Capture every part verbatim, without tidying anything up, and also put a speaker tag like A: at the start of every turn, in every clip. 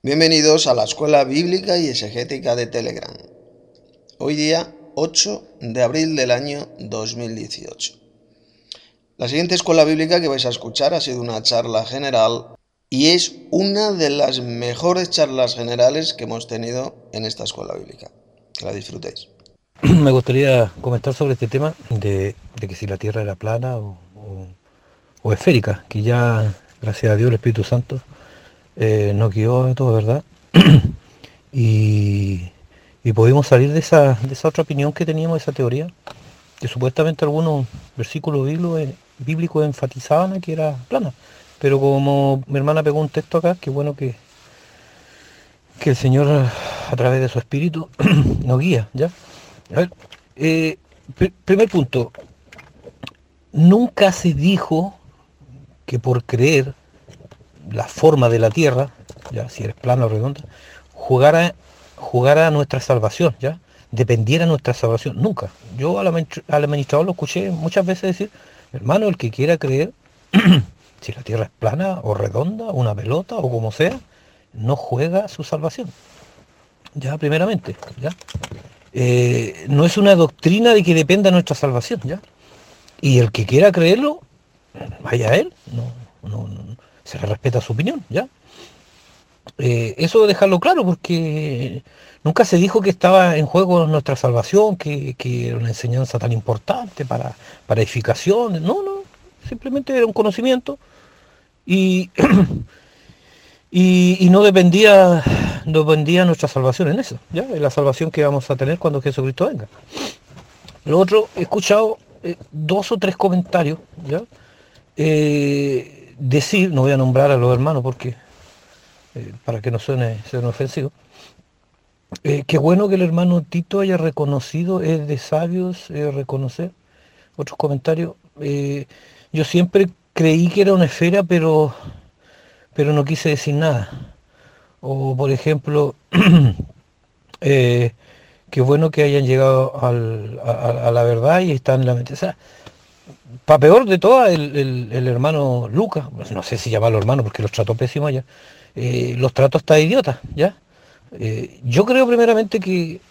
A: Bienvenidos a la Escuela Bíblica y Exegética de Telegram. Hoy día ocho de abril del año dos mil dieciocho. La siguiente escuela bíblica que vais a escuchar ha sido una charla general y es una de las mejores charlas generales que hemos tenido en esta escuela bíblica. Que la disfrutéis.
B: Me gustaría comentar sobre este tema de, de que si la Tierra era plana o, o- o esférica, que ya, gracias a Dios, el Espíritu Santo eh, nos guió a todo, ¿verdad? Y, y pudimos salir de esa, de esa otra opinión que teníamos, esa teoría, que supuestamente algunos versículos bíblicos, bíblicos enfatizaban a que era plana. Pero como mi hermana pegó un texto acá, qué bueno que, que el Señor a través de su Espíritu nos guía, ¿ya? A ver, eh, pr- primer punto, nunca se dijo que por creer la forma de la Tierra, ya si eres plana o redonda, jugara, jugara a nuestra salvación, ya dependiera nuestra salvación. Nunca. Yo al, administ- al administrador lo escuché muchas veces decir, hermano, el que quiera creer, si la Tierra es plana o redonda, una pelota o como sea, no juega su salvación. Ya, primeramente, ya. Eh, no es una doctrina de que dependa nuestra salvación, ya. Y el que quiera creerlo, vaya a él, no, no, no, se le respeta su opinión, ¿ya? Eh, eso dejarlo claro, porque nunca se dijo que estaba en juego nuestra salvación, que, que era una enseñanza tan importante para, para edificación, no, no, simplemente era un conocimiento y, y, y no dependía, no dependía nuestra salvación en eso, ¿ya? En la salvación que vamos a tener cuando Jesucristo venga. Lo otro, he escuchado eh, dos o tres comentarios, ¿ya? Eh, decir, no voy a nombrar a los hermanos porque eh, para que no suene, suene ofensivo, eh, qué bueno que el hermano Tito haya reconocido, es de sabios eh, reconocer. Otros comentarios, eh, yo siempre creí que era una esfera, pero, pero no quise decir nada. O por ejemplo, eh, qué bueno que hayan llegado al- a, a la verdad y están en la mente. O sea, para peor de todo, el, el- el hermano Lucas, pues no sé si llamarlo hermano porque los trató pésimo allá, eh, los trató hasta idiotas, ¿ya? Eh, yo creo primeramente que,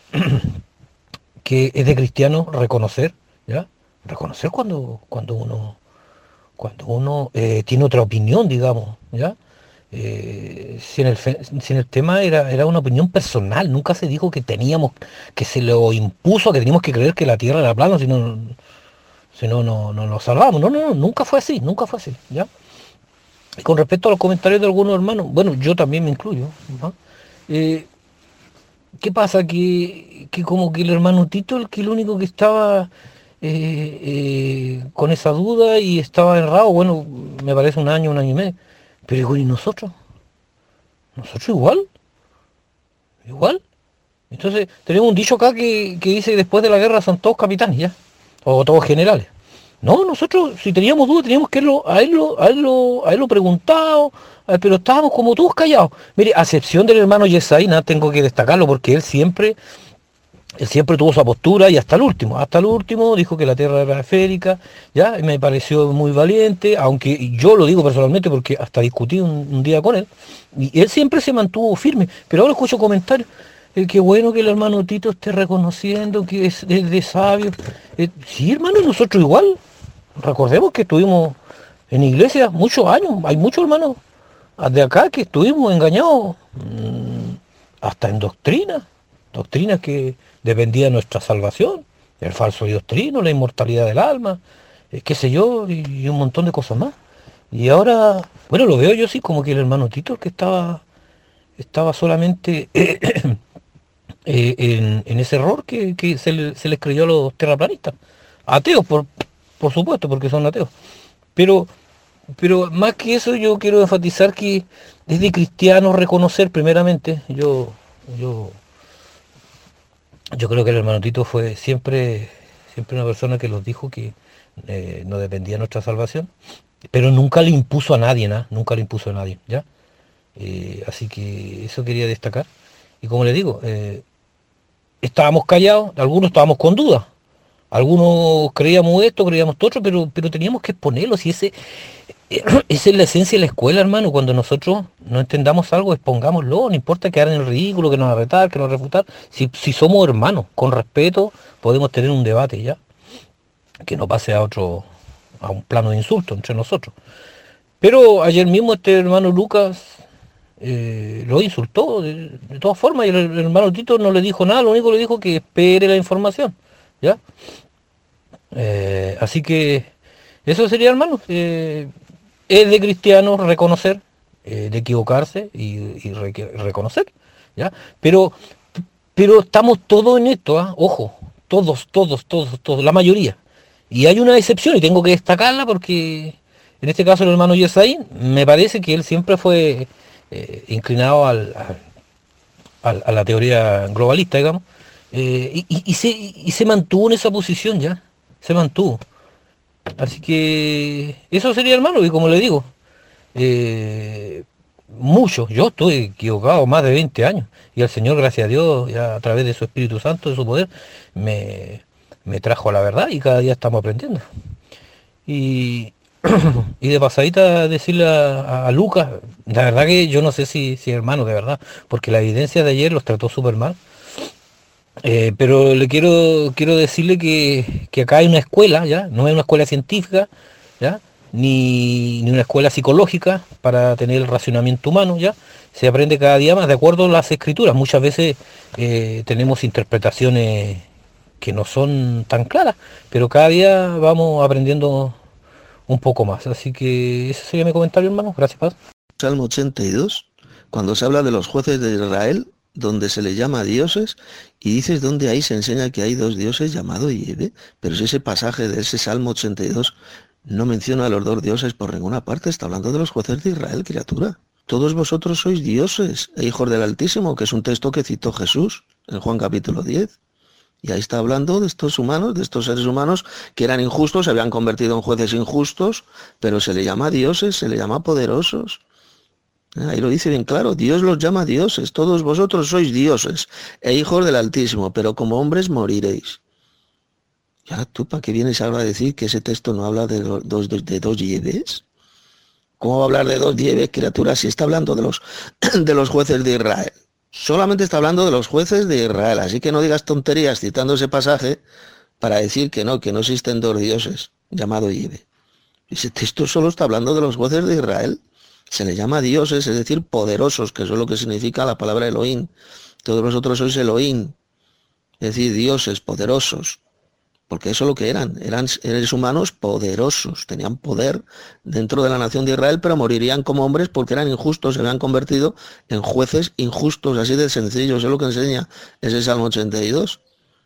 B: que es de cristiano reconocer, ¿ya? Reconocer cuando, cuando uno, cuando uno eh, tiene otra opinión, digamos, ¿ya? Eh, si, en el, fe- si en el tema era, era una opinión personal, nunca se dijo que teníamos, que se lo impuso, que teníamos que creer que la Tierra era plana, si no, si no, no, no nos salvamos. No, no, no, nunca fue así, nunca fue así, ¿ya? Y con respecto a los comentarios de algunos hermanos, bueno, yo también me incluyo, ¿no? Eh, ¿Qué pasa? Que, que como que el hermano Tito, el que el único que estaba eh, eh, con esa duda y estaba errado, bueno, me parece un año, un año y medio. Pero digo, ¿y nosotros? ¿Nosotros igual? ¿Igual? Entonces, tenemos un dicho acá que, que dice que después de la guerra son todos capitanes, ¿ya? O todos generales. No, nosotros, si teníamos dudas, teníamos que irlo, a él a él a él preguntado, eh, pero estábamos como todos callados. Mire, a excepción del hermano Yesaina, tengo que destacarlo porque él siempre él siempre tuvo su postura y hasta el último, hasta el último dijo que la Tierra era esférica, ya, y me pareció muy valiente, aunque yo lo digo personalmente porque hasta discutí un, un día con él, y él siempre se mantuvo firme, pero ahora escucho comentarios, eh, qué bueno que el hermano Tito esté reconociendo que es, es de sabio. Eh, sí, hermano, nosotros igual, recordemos que estuvimos en iglesias muchos años, hay muchos hermanos de acá que estuvimos engañados, mmm, hasta en doctrina, doctrinas que dependía de nuestra salvación, el falso doctrino, la inmortalidad del alma, eh, qué sé yo, y, y un montón de cosas más. Y ahora, bueno, lo veo yo sí como que el hermano Tito, el que estaba, estaba solamente eh, eh, en, en ese error que, que se, le, se les creyó a los terraplanistas. Ateos, por, por supuesto, porque son ateos. Pero pero más que eso yo quiero enfatizar que es de cristiano reconocer primeramente, yo, yo, yo creo que el hermano Tito fue siempre, siempre una persona que los dijo que eh, no dependía de nuestra salvación, pero nunca le impuso a nadie, ¿no? Nunca le impuso a nadie, ¿ya? Eh, así que eso quería destacar. Y como le digo, eh, estábamos callados, algunos estábamos con dudas, algunos creíamos esto, creíamos todo otro, pero, pero teníamos que exponerlo, si ese, esa es la esencia de la escuela, hermano. Cuando nosotros no entendamos algo, expongámoslo. No importa quedar en el ridículo, que nos retar, que nos refutar. Si, si somos hermanos, con respeto, podemos tener un debate, ¿ya? Que no pase a otro, a un plano de insulto entre nosotros. Pero ayer mismo este hermano Lucas eh, lo insultó de, de todas formas, y el, el hermano Tito no le dijo nada, lo único que le dijo que espere la información, ¿ya? Eh, así que eso sería, hermano. Eh, es de cristianos reconocer, eh, de equivocarse y, y re- reconocer, ¿ya? Pero, pero estamos todos en esto, ¿ah? Ojo, todos, todos, todos, todos, la mayoría. Y hay una excepción y tengo que destacarla porque en este caso el hermano Yesaín, me parece que él siempre fue eh, inclinado al, al- al- a la teoría globalista, digamos, eh, y, y- y se, y se mantuvo en esa posición ya, se mantuvo. Así que eso sería, hermano, y como le digo, eh, mucho, yo estoy equivocado más de veinte años, y el Señor, gracias a Dios, ya a través de su Espíritu Santo, de su poder, me, me trajo a la verdad y cada día estamos aprendiendo. Y, y de pasadita decirle a, a Lucas, la verdad que yo no sé si, si hermano, de verdad, porque la evidencia de ayer los trató súper mal. Eh, pero le quiero, quiero decirle que, que acá hay una escuela, ¿ya? No es una escuela científica, ¿ya? Ni, ni una escuela psicológica para tener el racionamiento humano, ¿ya? Se aprende cada día más de acuerdo a las escrituras. Muchas veces eh, tenemos interpretaciones que no son tan claras, pero cada día vamos aprendiendo un poco más. Así que ese sería mi comentario, hermano. Gracias, Paz.
A: Salmo ochenta y dos, cuando se habla de los jueces de Israel, donde se les llama dioses, y dices donde ahí se enseña que hay dos dioses llamados Yahvé, pero si ese pasaje de ese Salmo ochenta y dos no menciona a los dos dioses por ninguna parte, está hablando de los jueces de Israel, criatura. Todos vosotros sois dioses e hijos del Altísimo, que es un texto que citó Jesús en Juan capítulo diez. Y ahí está hablando de estos humanos, de estos seres humanos que eran injustos, se habían convertido en jueces injustos, pero se le llama dioses, se le llama poderosos. Ahí lo dice bien claro, Dios los llama dioses, todos vosotros sois dioses e hijos del Altísimo, pero como hombres moriréis. ¿Y ahora tú para qué vienes ahora a decir que ese texto no habla de dos, de, de dos Yahvés? ¿Cómo va a hablar de dos Yahvés, criaturas, si está hablando de los, de los jueces de Israel? Solamente está hablando de los jueces de Israel, así que no digas tonterías citando ese pasaje para decir que no, que no existen dos dioses llamados Yahvé. Ese texto solo está hablando de los jueces de Israel. Se le llama dioses, es decir, poderosos, que eso es lo que significa la palabra Elohim. Todos vosotros sois Elohim, es decir, dioses poderosos, porque eso es lo que eran, eran seres humanos poderosos, tenían poder dentro de la nación de Israel, pero morirían como hombres porque eran injustos, se habían convertido en jueces injustos, así de sencillo, eso es lo que enseña ese Salmo ochenta y dos.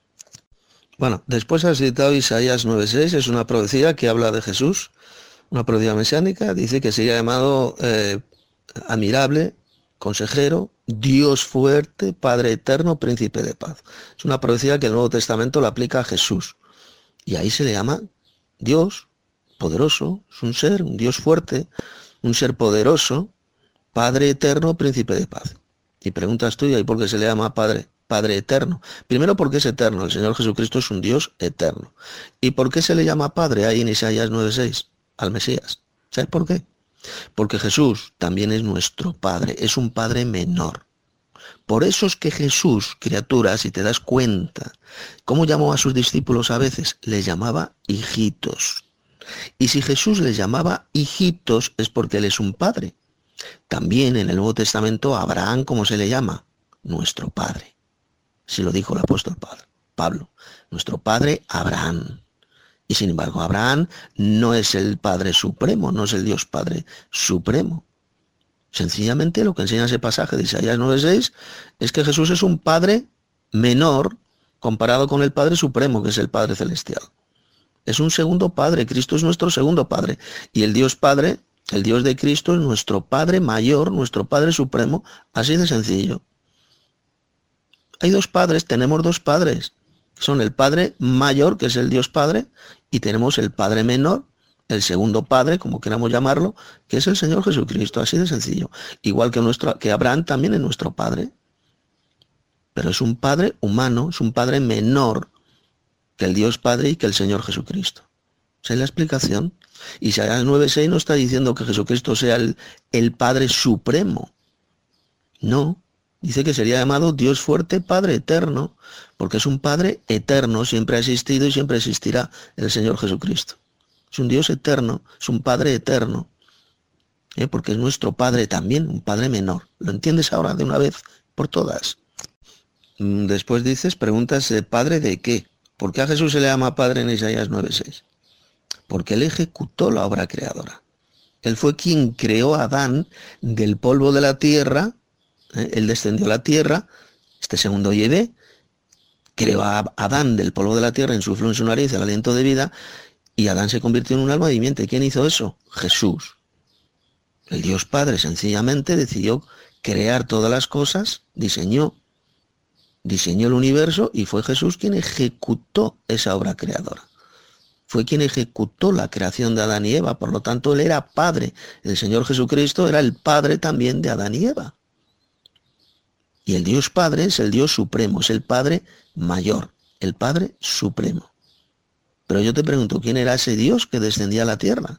A: Bueno, después has citado Isaías nueve seis, es una profecía que habla de Jesús, una profecía mesiánica, dice que sería llamado eh, admirable, consejero, Dios fuerte, Padre eterno, príncipe de paz. Es una profecía que el Nuevo Testamento la aplica a Jesús. Y ahí se le llama Dios poderoso, es un ser, un Dios fuerte, un ser poderoso, Padre eterno, príncipe de paz. Y preguntas tú, ¿y ahí por qué se le llama Padre? Padre eterno. Primero porque es eterno, el Señor Jesucristo es un Dios eterno. ¿Y por qué se le llama Padre ahí en Isaías nueve seis al Mesías? ¿Sabes por qué? Porque Jesús también es nuestro Padre, es un Padre menor. Por eso es que Jesús, criatura, si te das cuenta, ¿cómo llamó a sus discípulos a veces? Les llamaba hijitos. Y si Jesús les llamaba hijitos es porque Él es un Padre. También en el Nuevo Testamento, Abraham, ¿cómo se le llama? Nuestro Padre. Si lo dijo el apóstol Pablo. Nuestro Padre Abraham. Y sin embargo, Abraham no es el Padre Supremo, no es el Dios Padre Supremo. Sencillamente lo que enseña ese pasaje de Isaías nueve seis es que Jesús es un Padre menor comparado con el Padre Supremo, que es el Padre Celestial. Es un segundo Padre, Cristo es nuestro segundo Padre. Y el Dios Padre, el Dios de Cristo es nuestro Padre mayor, nuestro Padre Supremo, así de sencillo. Hay dos padres, tenemos dos padres. Son el Padre mayor, que es el Dios Padre, y tenemos el Padre menor, el segundo Padre, como queramos llamarlo, que es el Señor Jesucristo, así de sencillo. Igual que, nuestro, que Abraham también es nuestro Padre, pero es un Padre humano, es un Padre menor que el Dios Padre y que el Señor Jesucristo. ¿Esa es la explicación? Isaías nueve seis no está diciendo que Jesucristo sea el, el Padre Supremo. No, dice que sería llamado Dios fuerte, Padre eterno, porque es un Padre eterno, siempre ha existido y siempre existirá el Señor Jesucristo. Es un Dios eterno, es un Padre eterno, ¿eh? Porque es nuestro Padre también, un Padre menor. ¿Lo entiendes ahora de una vez por todas? Después dices, preguntas, ¿Padre de qué? ¿Por qué a Jesús se le llama Padre en Isaías nueve seis? Porque Él ejecutó la obra creadora. Él fue quien creó a Adán del polvo de la tierra, ¿eh? Él descendió a la tierra, este segundo Yahvé, creó a Adán del polvo de la tierra, insufló en su nariz el aliento de vida, y Adán se convirtió en un alma viviente. ¿Quién hizo eso? Jesús. El Dios Padre sencillamente decidió crear todas las cosas, diseñó, diseñó el universo, y fue Jesús quien ejecutó esa obra creadora. Fue quien ejecutó la creación de Adán y Eva, por lo tanto Él era Padre. El Señor Jesucristo era el Padre también de Adán y Eva. Y el Dios Padre es el Dios Supremo, es el Padre mayor, el Padre Supremo. Pero yo te pregunto, ¿quién era ese Dios que descendía a la tierra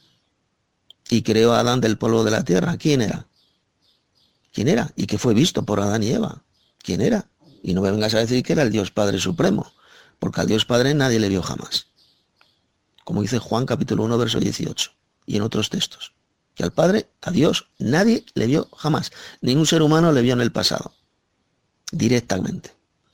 A: y creó a Adán del polvo de la tierra? ¿Quién era? ¿Quién era? Y que fue visto por Adán y Eva. ¿Quién era? Y no me vengas a decir que era el Dios Padre Supremo, porque al Dios Padre nadie le vio jamás. Como dice Juan capítulo uno, verso dieciocho, y en otros textos. Que al Padre, a Dios, nadie le vio jamás. Ningún ser humano le vio en el pasado, directamente.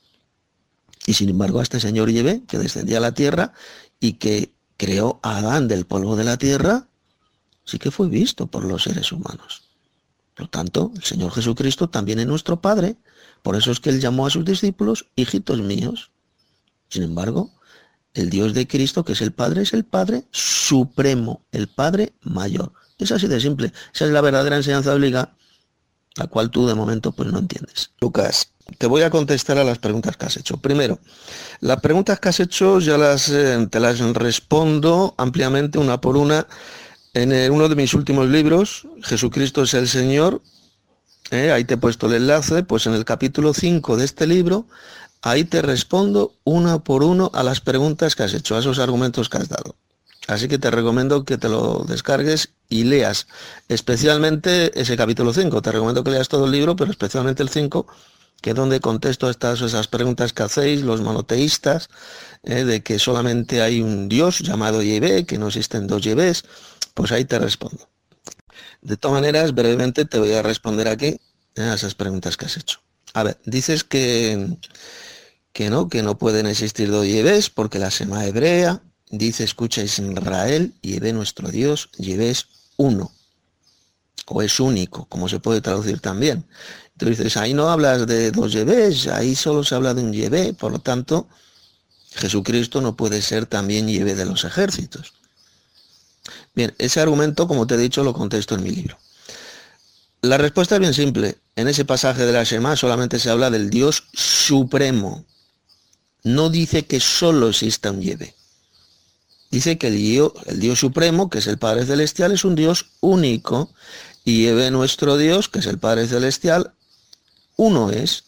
A: Y sin embargo a este señor Yahvé, que descendía a la tierra y que creó a Adán del polvo de la tierra, sí que fue visto por los seres humanos. Por lo tanto, el Señor Jesucristo también es nuestro Padre. Por eso es que Él llamó a sus discípulos hijitos míos. Sin embargo, el Dios de Cristo, que es el Padre, es el Padre Supremo, el Padre mayor. Es así de simple. Esa es la verdadera enseñanza bíblica, la cual tú de momento pues no entiendes. Lucas, te voy a contestar a las preguntas que has hecho. Primero, las preguntas que has hecho ya las, eh, te las respondo ampliamente una por una en eh, uno de mis últimos libros, Jesucristo es el Señor. Eh, ahí te he puesto el enlace, pues en el capítulo cinco de este libro, ahí te respondo uno por uno a las preguntas que has hecho, a esos argumentos que has dado. Así que te recomiendo que te lo descargues y leas, especialmente ese capítulo cinco. Te recomiendo que leas todo el libro, pero especialmente el cinco, que es donde contesto estas esas preguntas que hacéis los monoteístas, eh, de que solamente hay un Dios llamado Yahvé, que no existen dos Yahvés. Pues ahí te respondo. De todas maneras, brevemente te voy a responder aquí eh, a esas preguntas que has hecho. A ver, dices que, que no, que no pueden existir dos Yahvés porque la Shema hebrea dice, escucha Israel, Yahvé nuestro Dios, Yahvé es uno, o es único, como se puede traducir también. Entonces dices, ahí no hablas de dos Yahvés, ahí solo se habla de un Yahvé, por lo tanto, Jesucristo no puede ser también Yahvé de los ejércitos. Bien, ese argumento, como te he dicho, lo contesto en mi libro. La respuesta es bien simple. En ese pasaje de la Shema solamente se habla del Dios Supremo. No dice que solo exista un Yahvé. Dice que el Dios, el Dios Supremo, que es el Padre Celestial, es un Dios único, y Yahvé nuestro Dios, que es el Padre Celestial, uno es,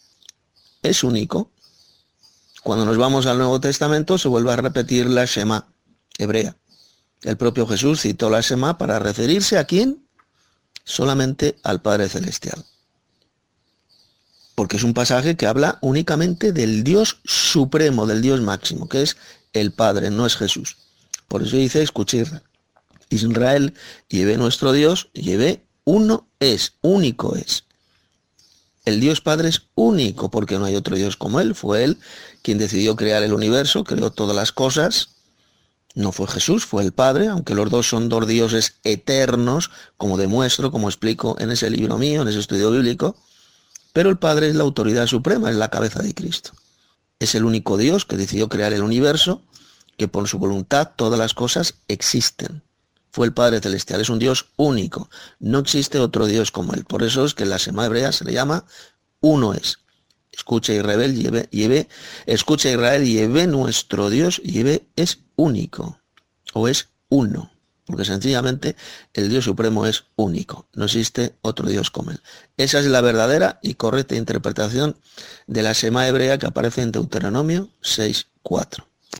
A: es único. Cuando nos vamos al Nuevo Testamento se vuelve a repetir la Shema hebrea. El propio Jesús citó la Shema para referirse a quién, solamente al Padre Celestial. Porque es un pasaje que habla únicamente del Dios Supremo, del Dios máximo, que es el Padre, no es Jesús. Por eso dice, escuchad, Israel, Yahvé nuestro Dios, Yahvé uno es, único es. El Dios Padre es único porque no hay otro Dios como Él. Fue Él quien decidió crear el universo, creó todas las cosas. No fue Jesús, fue el Padre, aunque los dos son dos dioses eternos, como demuestro, como explico en ese libro mío, en ese estudio bíblico. Pero el Padre es la autoridad suprema, es la cabeza de Cristo. Es el único Dios que decidió crear el universo, que por su voluntad todas las cosas existen. Fue el Padre Celestial, es un Dios único. No existe otro Dios como Él. Por eso es que en la Shema hebrea se le llama uno es. Escucha Israel, Yahvé, Yahvé, escucha Israel, Yahvé nuestro Dios, Yahvé es único, o es uno. Porque sencillamente el Dios Supremo es único. No existe otro Dios como Él. Esa es la verdadera y correcta interpretación de la Shema hebrea que aparece en Deuteronomio seis cuatro.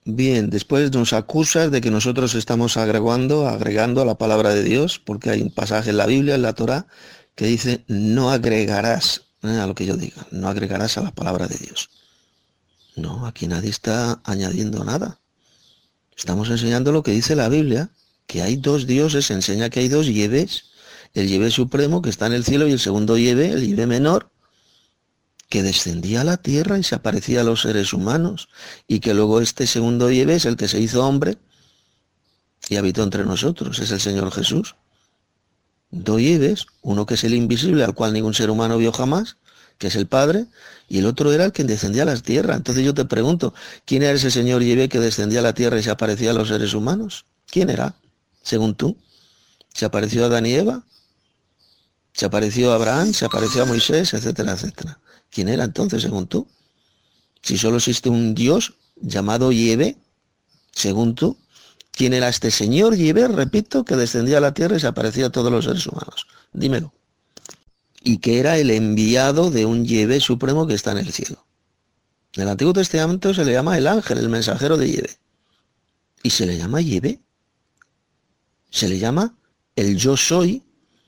A: Bien, después nos acusas de que nosotros estamos agregando, agregando a la palabra de Dios, porque hay un pasaje en la Biblia, en la Torá, que dice, no agregarás eh, a lo que yo diga, no agregarás a la palabra de Dios. No, aquí nadie está añadiendo nada. Estamos enseñando lo que dice la Biblia, que hay dos dioses, enseña que hay dos Yeves, el Yeve supremo que está en el cielo y el segundo Yeve, el Yeve menor, que descendía a la tierra y se aparecía a los seres humanos, y que luego este segundo Yeve es el que se hizo hombre y habitó entre nosotros, es el Señor Jesús. Dos Yeves, uno que es el invisible, al cual ningún ser humano vio jamás, que es el Padre, y el otro era el que descendía a la tierra. Entonces yo te pregunto, ¿quién era ese señor Yeve que descendía a la tierra y se aparecía a los seres humanos? ¿Quién era, según tú? ¿Se apareció a Adán y Eva? ¿Se apareció a Abraham? ¿Se apareció a Moisés? Etcétera, etcétera. ¿Quién era entonces, según tú? Si solo existe un Dios llamado Yeve, según tú, ¿quién era este señor Yeve, repito, que descendía a la tierra y se aparecía a todos los seres humanos? Dímelo. Y que era el enviado de un Yeve supremo que está en el cielo. En el Antiguo Testamento se le llama el ángel, el mensajero de Yeve. Y se le llama Yeve. Se le llama el yo soy.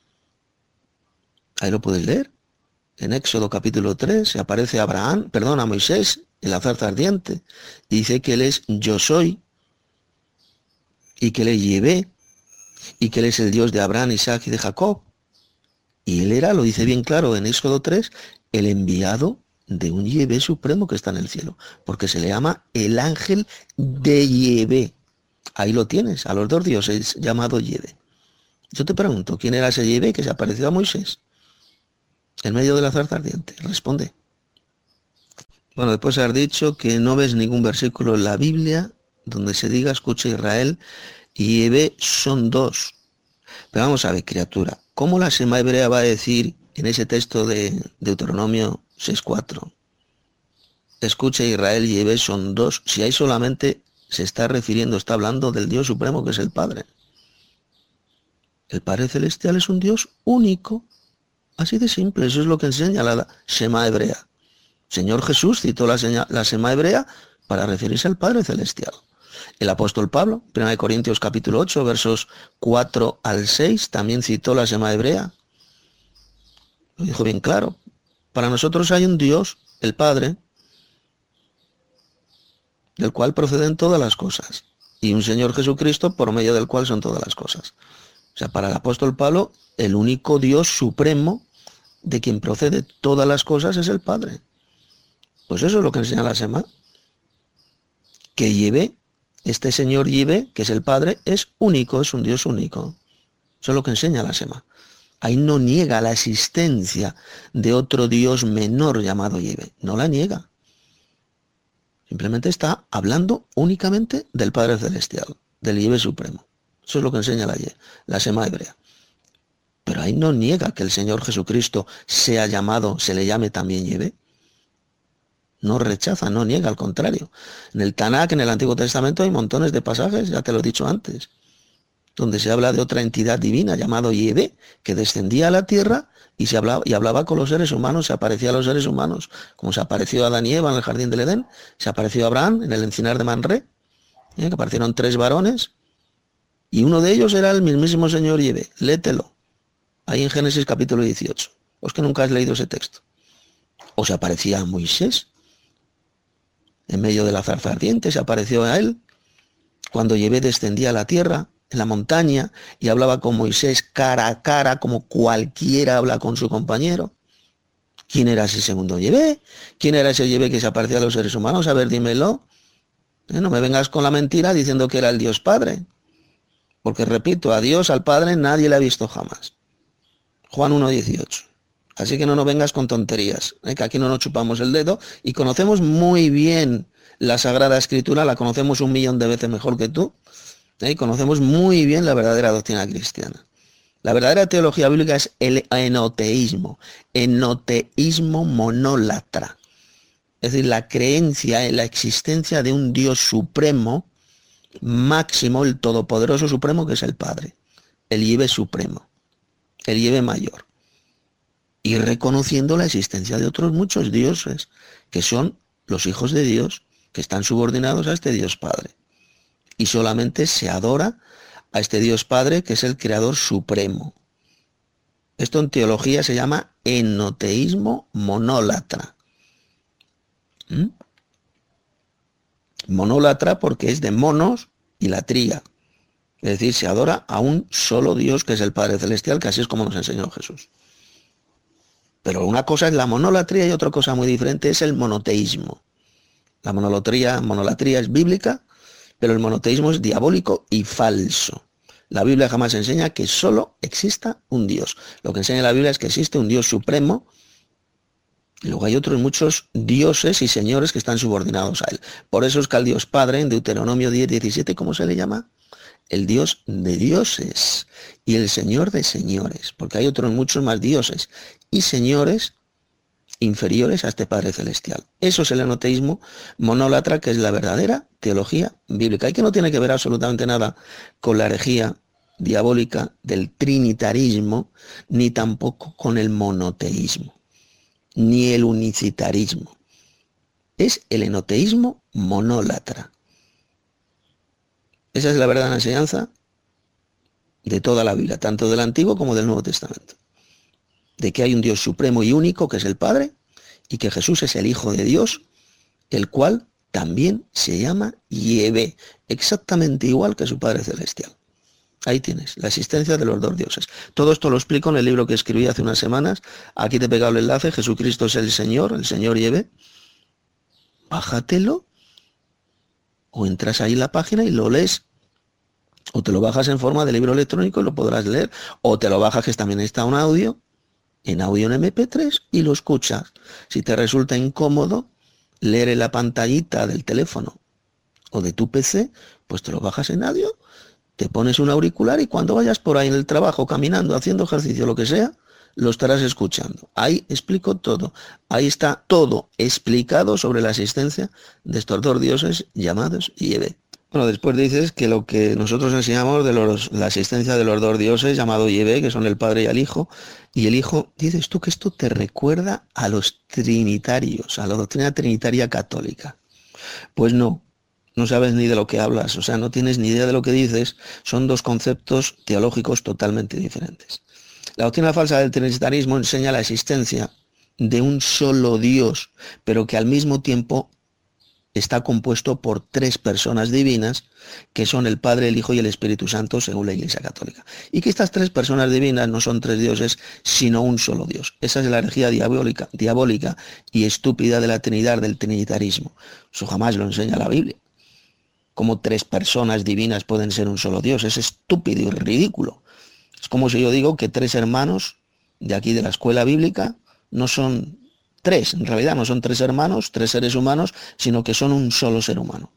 A: Ahí lo puedes leer. En Éxodo capítulo tres se aparece a Abraham, perdón, a Moisés, en la zarza ardiente. Y dice que él es yo soy. Y que le Yeve. Y que él es el Dios de Abraham, Isaac y de Jacob. Y él era, lo dice bien claro en Éxodo tres, el enviado de un Yeve supremo que está en el cielo. Porque se le llama el ángel de Yeve. Ahí lo tienes, a los dos dioses llamado Yeve. Yo te pregunto, ¿quién era ese Yeve que se apareció a Moisés en medio de la zarza ardiente? Responde. Bueno, después has dicho que no ves ningún versículo en la Biblia donde se diga, escucha Israel, y Yeve son dos. Pero vamos a ver, criatura, ¿cómo la Sema hebrea va a decir en ese texto de Deuteronomio seis cuatro? Escucha Israel y Yeve son dos, si ahí solamente se está refiriendo, está hablando del Dios supremo que es el Padre. El Padre Celestial es un Dios único, así de simple, eso es lo que enseña la Sema hebrea. Señor Jesús citó la, seña, la Sema hebrea para referirse al Padre Celestial. El apóstol Pablo, primera de Corintios capítulo ocho, versos cuatro al seis, también citó la Sema hebrea. Lo dijo bien claro. Para nosotros hay un Dios, el Padre, del cual proceden todas las cosas, y un Señor Jesucristo por medio del cual son todas las cosas. O sea, para el apóstol Pablo, el único Dios supremo de quien procede todas las cosas es el Padre. Pues eso es lo que enseña la Sema. Que Yeve, este Señor Yeve, que es el Padre, es único, es un Dios único. Eso es lo que enseña la Sema. Ahí no niega la existencia de otro Dios menor llamado Yeve. No la niega. Simplemente está hablando únicamente del Padre Celestial, del Yeve Supremo. Eso es lo que enseña la, la Sema hebrea. Pero ahí no niega que el Señor Jesucristo sea llamado, se le llame también Yeve. No rechaza, no niega, al contrario. En el Tanakh, en el Antiguo Testamento, hay montones de pasajes, ya te lo he dicho antes, donde se habla de otra entidad divina llamado Yeve, que descendía a la tierra y, se hablaba, y hablaba con los seres humanos, se aparecía a los seres humanos, como se apareció a Adán y Eva en el jardín del Edén, se apareció a Abraham en el encinar de Manré, ¿eh? que aparecieron tres varones, y uno de ellos era el mismísimo Señor Yeve. Léetelo, ahí en Génesis capítulo dieciocho. ¿O es que nunca has leído ese texto? O se aparecía a Moisés, en medio de la zarza ardiente, se apareció a él, cuando Yeve descendía a la tierra, en la montaña, y hablaba con Moisés cara a cara, como cualquiera habla con su compañero. ¿Quién era ese segundo Yeve? ¿Quién era ese Yeve que se aparecía a los seres humanos? A ver, dímelo. ¿Eh? No me vengas con la mentira diciendo que era el Dios Padre. Porque, repito, a Dios, al Padre, nadie le ha visto jamás. Juan uno dieciocho. Así que no nos vengas con tonterías, ¿eh? que aquí no nos chupamos el dedo y conocemos muy bien la Sagrada Escritura, la conocemos un millón de veces mejor que tú, ¿eh? y conocemos muy bien la verdadera doctrina cristiana. La verdadera teología bíblica es el enoteísmo, enoteísmo monólatra. Es decir, la creencia en la existencia de un Dios supremo, máximo, el todopoderoso supremo, que es el Padre, el Yeve supremo, el Yeve mayor. Y reconociendo la existencia de otros muchos dioses, que son los hijos de Dios, que están subordinados a este Dios Padre. Y solamente se adora a este Dios Padre, que es el Creador Supremo. Esto en teología se llama enoteísmo monólatra. ¿Mm? Monólatra porque es de monos y latría. Es decir, se adora a un solo Dios, que es el Padre Celestial, que así es como nos enseñó Jesús. Pero una cosa es la monolatría y otra cosa muy diferente es el monoteísmo. La monolatría, monolatría es bíblica, pero el monoteísmo es diabólico y falso. La Biblia jamás enseña que solo exista un Dios. Lo que enseña la Biblia es que existe un Dios supremo, y luego hay otros muchos dioses y señores que están subordinados a él. Por eso es que al Dios Padre, en Deuteronomio diez, diecisiete, ¿cómo se le llama? El Dios de dioses y el Señor de señores, porque hay otros muchos más dioses y señores inferiores a este Padre Celestial. Eso es el enoteísmo monólatra, que es la verdadera teología bíblica y que no tiene que ver absolutamente nada con la herejía diabólica del trinitarismo, ni tampoco con el monoteísmo, ni el unicitarismo. Es el enoteísmo monólatra. Esa es la verdadera enseñanza de toda la Biblia, tanto del Antiguo como del Nuevo Testamento. De que hay un Dios supremo y único, que es el Padre, y que Jesús es el Hijo de Dios, el cual también se llama Yahvé, exactamente igual que su Padre Celestial. Ahí tienes, la existencia de los dos dioses. Todo esto lo explico en el libro que escribí hace unas semanas. Aquí te he pegado el enlace, Jesucristo es el Señor, el Señor Yahvé. Bájatelo, o entras ahí en la página y lo lees, o te lo bajas en forma de libro electrónico y lo podrás leer, o te lo bajas, que también está un audio, en audio en eme pe tres, y lo escuchas. Si te resulta incómodo leer en la pantallita del teléfono o de tu pe ce, pues te lo bajas en audio, te pones un auricular y cuando vayas por ahí en el trabajo, caminando, haciendo ejercicio, lo que sea, lo estarás escuchando. Ahí explico todo. Ahí está todo explicado sobre la existencia de estos dos dioses llamados Yahvé. Bueno, después dices que lo que nosotros enseñamos de los, la existencia de los dos dioses llamados Yahvé, que son el Padre y el Hijo, y el Hijo, dices tú que esto te recuerda a los trinitarios, a la doctrina trinitaria católica. Pues no, no sabes ni de lo que hablas, o sea, no tienes ni idea de lo que dices, son dos conceptos teológicos totalmente diferentes. La doctrina falsa del trinitarismo enseña la existencia de un solo Dios, pero que al mismo tiempo está compuesto por tres personas divinas, que son el Padre, el Hijo y el Espíritu Santo, según la Iglesia Católica. Y que estas tres personas divinas no son tres dioses, sino un solo Dios. Esa es la herejía diabólica, diabólica y estúpida de la Trinidad, del trinitarismo. Eso jamás lo enseña la Biblia. ¿Cómo tres personas divinas pueden ser un solo Dios? Es estúpido y ridículo. Es como si yo digo que tres hermanos de aquí de la escuela bíblica no son tres, en realidad no son tres hermanos, tres seres humanos, sino que son un solo ser humano.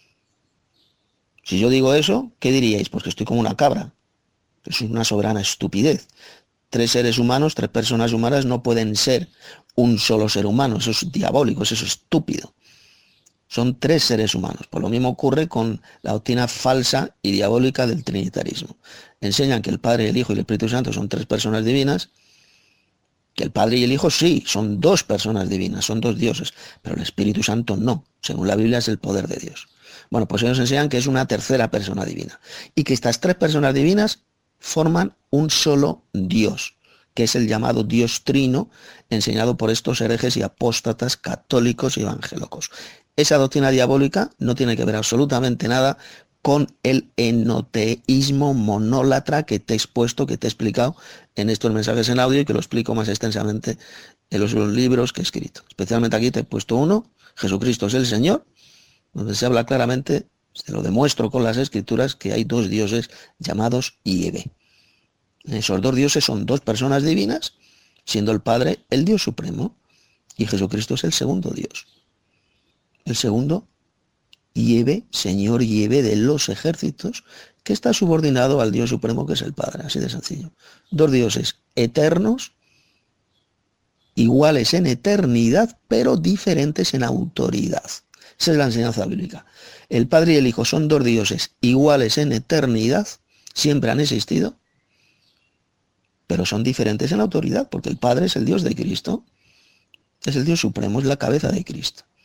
A: Si yo digo eso, ¿qué diríais? Pues que estoy como una cabra. Es una soberana estupidez. Tres seres humanos, tres personas humanas no pueden ser un solo ser humano. Eso es diabólico, eso es estúpido. Son tres seres humanos. Pues lo mismo ocurre con la doctrina falsa y diabólica del trinitarismo. Enseñan que el Padre, el Hijo y el Espíritu Santo son tres personas divinas, que el Padre y el Hijo sí, son dos personas divinas, son dos dioses, pero el Espíritu Santo no. Según la Biblia es el poder de Dios. Bueno, pues ellos enseñan que es una tercera persona divina y que estas tres personas divinas forman un solo Dios, que es el llamado Dios Trino, enseñado por estos herejes y apóstatas católicos y evangélicos. Esa doctrina diabólica no tiene que ver absolutamente nada con el enoteísmo monólatra que te he expuesto, que te he explicado en estos mensajes en audio y que lo explico más extensamente en los libros que he escrito. Especialmente aquí te he puesto uno, Jesucristo es el Señor, donde se habla claramente, se lo demuestro con las escrituras, que hay dos dioses llamados Yahvé. Esos dos dioses son dos personas divinas, siendo el Padre el Dios supremo y Jesucristo es el segundo Dios. El segundo, Yahvé, Señor Yahvé de los ejércitos, que está subordinado al Dios supremo que es el Padre, así de sencillo. Dos dioses eternos, iguales en eternidad, pero diferentes en autoridad. Esa es la enseñanza bíblica. El Padre y el Hijo son dos dioses iguales en eternidad, siempre han existido, pero son diferentes en autoridad, porque el Padre es el Dios de Cristo, es el Dios supremo, es la cabeza de Cristo.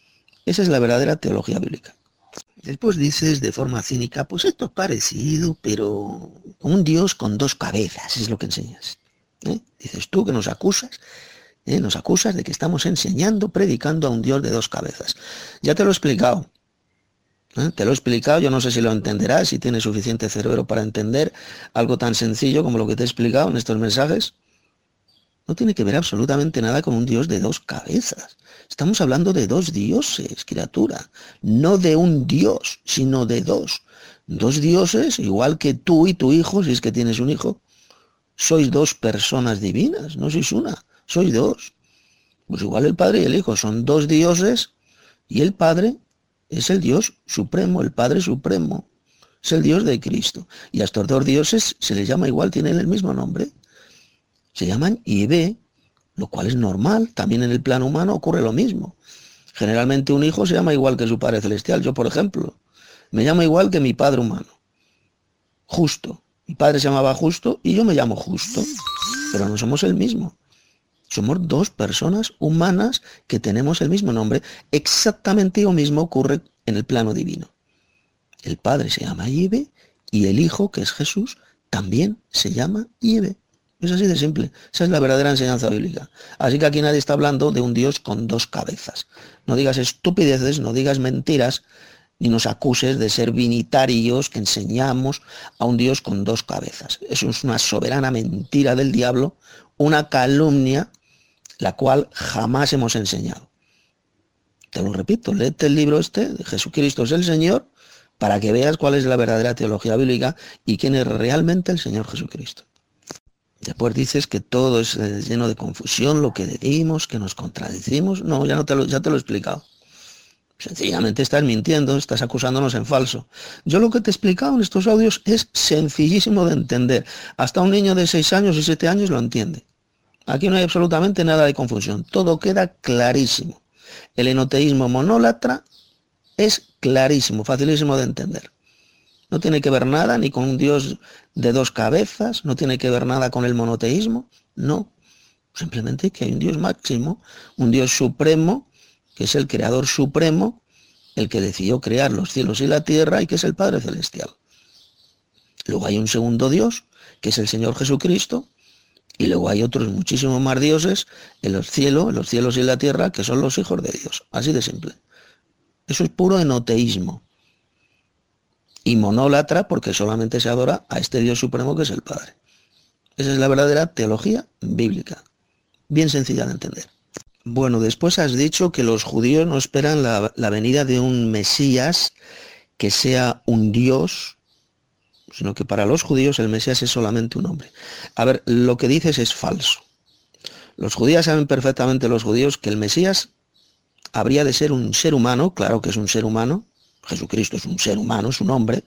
A: Esa es la verdadera teología bíblica. Después dices de forma cínica, pues esto es parecido, pero un Dios con dos cabezas, es lo que enseñas. ¿Eh? Dices tú que nos acusas, ¿eh? nos acusas de que estamos enseñando, predicando a un Dios de dos cabezas. Ya te lo he explicado. ¿Eh? Te lo he explicado, yo no sé si lo entenderás, si tienes suficiente cerebro para entender algo tan sencillo como lo que te he explicado en estos mensajes. No tiene que ver absolutamente nada con un Dios de dos cabezas. Estamos hablando de dos dioses, criatura. No de un Dios, sino de dos. Dos dioses, igual que tú y tu hijo, si es que tienes un hijo, sois dos personas divinas, no sois una, sois dos. Pues igual el Padre y el Hijo son dos dioses y el Padre es el Dios supremo, el Padre supremo. Es el Dios de Cristo. Y a estos dos dioses se les llama igual, tienen el mismo nombre. Se llaman Yahvé, lo cual es normal. También en el plano humano ocurre lo mismo. Generalmente un hijo se llama igual que su Padre Celestial. Yo, por ejemplo, me llamo igual que mi Padre humano. Justo. Mi padre se llamaba Justo y yo me llamo Justo. Pero no somos el mismo. Somos dos personas humanas que tenemos el mismo nombre. Exactamente lo mismo ocurre en el plano divino. El Padre se llama Yahvé y el Hijo, que es Jesús, también se llama Yahvé. Es así de simple. Esa es la verdadera enseñanza bíblica. Así que aquí nadie está hablando de un Dios con dos cabezas. No digas estupideces, no digas mentiras, ni nos acuses de ser vinitarios que enseñamos a un Dios con dos cabezas. Eso es una soberana mentira del diablo, una calumnia, la cual jamás hemos enseñado. Te lo repito, léete el libro este, de Jesucristo es el Señor, para que veas cuál es la verdadera teología bíblica y quién es realmente el Señor Jesucristo. Después dices que todo es lleno de confusión, lo que decimos, que nos contradecimos. No, ya, no te lo, ya te lo he explicado. Sencillamente estás mintiendo, estás acusándonos en falso. Yo lo que te he explicado en estos audios es sencillísimo de entender. Hasta un niño de seis años y siete años lo entiende. Aquí no hay absolutamente nada de confusión. Todo queda clarísimo. El enoteísmo monólatra es clarísimo, facilísimo de entender. No tiene que ver nada ni con un Dios de dos cabezas, no tiene que ver nada con el monoteísmo, no. Simplemente que hay un Dios máximo, un Dios supremo, que es el creador supremo, el que decidió crear los cielos y la tierra y que es el Padre Celestial. Luego hay un segundo Dios, que es el Señor Jesucristo, y luego hay otros muchísimos más dioses en los cielos, en los cielos y la tierra, que son los hijos de Dios. Así de simple. Eso es puro enoteísmo. Y monólatra porque solamente se adora a este Dios supremo que es el Padre. Esa es la verdadera teología bíblica. Bien sencilla de entender. Bueno, después has dicho que los judíos no esperan la, la venida de un Mesías que sea un Dios, sino que para los judíos el Mesías es solamente un hombre. A ver, lo que dices es falso. Los judíos saben perfectamente, los judíos, que el Mesías habría de ser un ser humano, claro que es un ser humano, Jesucristo es un ser humano, es un hombre.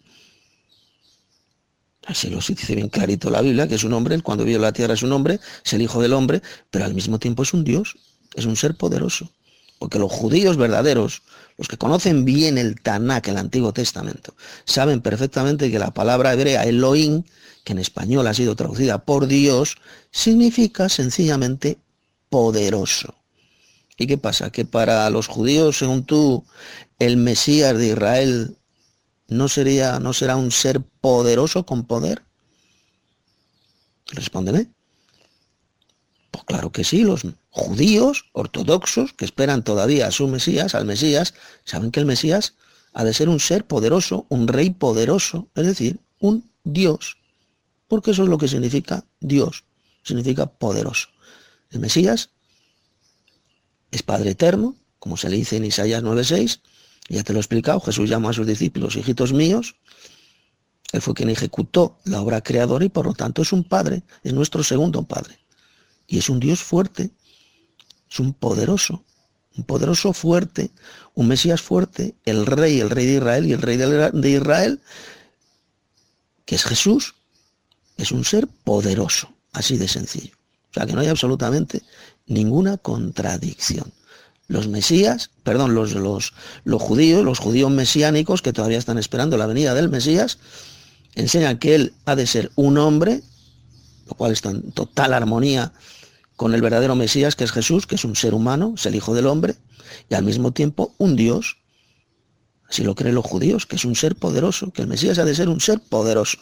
A: Así lo dice bien clarito la Biblia, que es un hombre, cuando vio la tierra es un hombre, es el Hijo del Hombre, pero al mismo tiempo es un Dios, es un ser poderoso. Porque los judíos verdaderos, los que conocen bien el Tanakh, el Antiguo Testamento, saben perfectamente que la palabra hebrea Elohim, que en español ha sido traducida por Dios, significa sencillamente poderoso. ¿Y qué pasa? Que para los judíos, según tú, el Mesías de Israel no sería, no será un ser poderoso con poder. Respóndeme. Pues claro que sí, los judíos ortodoxos que esperan todavía a su Mesías, al Mesías, saben que el Mesías ha de ser un ser poderoso, un rey poderoso, es decir, un Dios. Porque eso es lo que significa Dios, significa poderoso. El Mesías es Padre eterno, como se le dice en Isaías nueve seis, ya te lo he explicado, Jesús llama a sus discípulos hijitos míos, él fue quien ejecutó la obra creadora y por lo tanto es un Padre, es nuestro segundo Padre. Y es un Dios fuerte, es un poderoso, un poderoso fuerte, un Mesías fuerte, el Rey, el Rey de Israel y el Rey de Israel, que es Jesús, es un ser poderoso, así de sencillo. O sea que no hay absolutamente ninguna contradicción. Los mesías, perdón, los, los, los judíos, los judíos mesiánicos que todavía están esperando la venida del Mesías, enseñan que él ha de ser un hombre, lo cual está en total armonía
C: con el verdadero Mesías, que es Jesús, que es un ser humano, es el Hijo del Hombre, y al mismo tiempo un Dios, así lo creen los judíos, que es un ser poderoso, que el Mesías ha de ser un ser poderoso.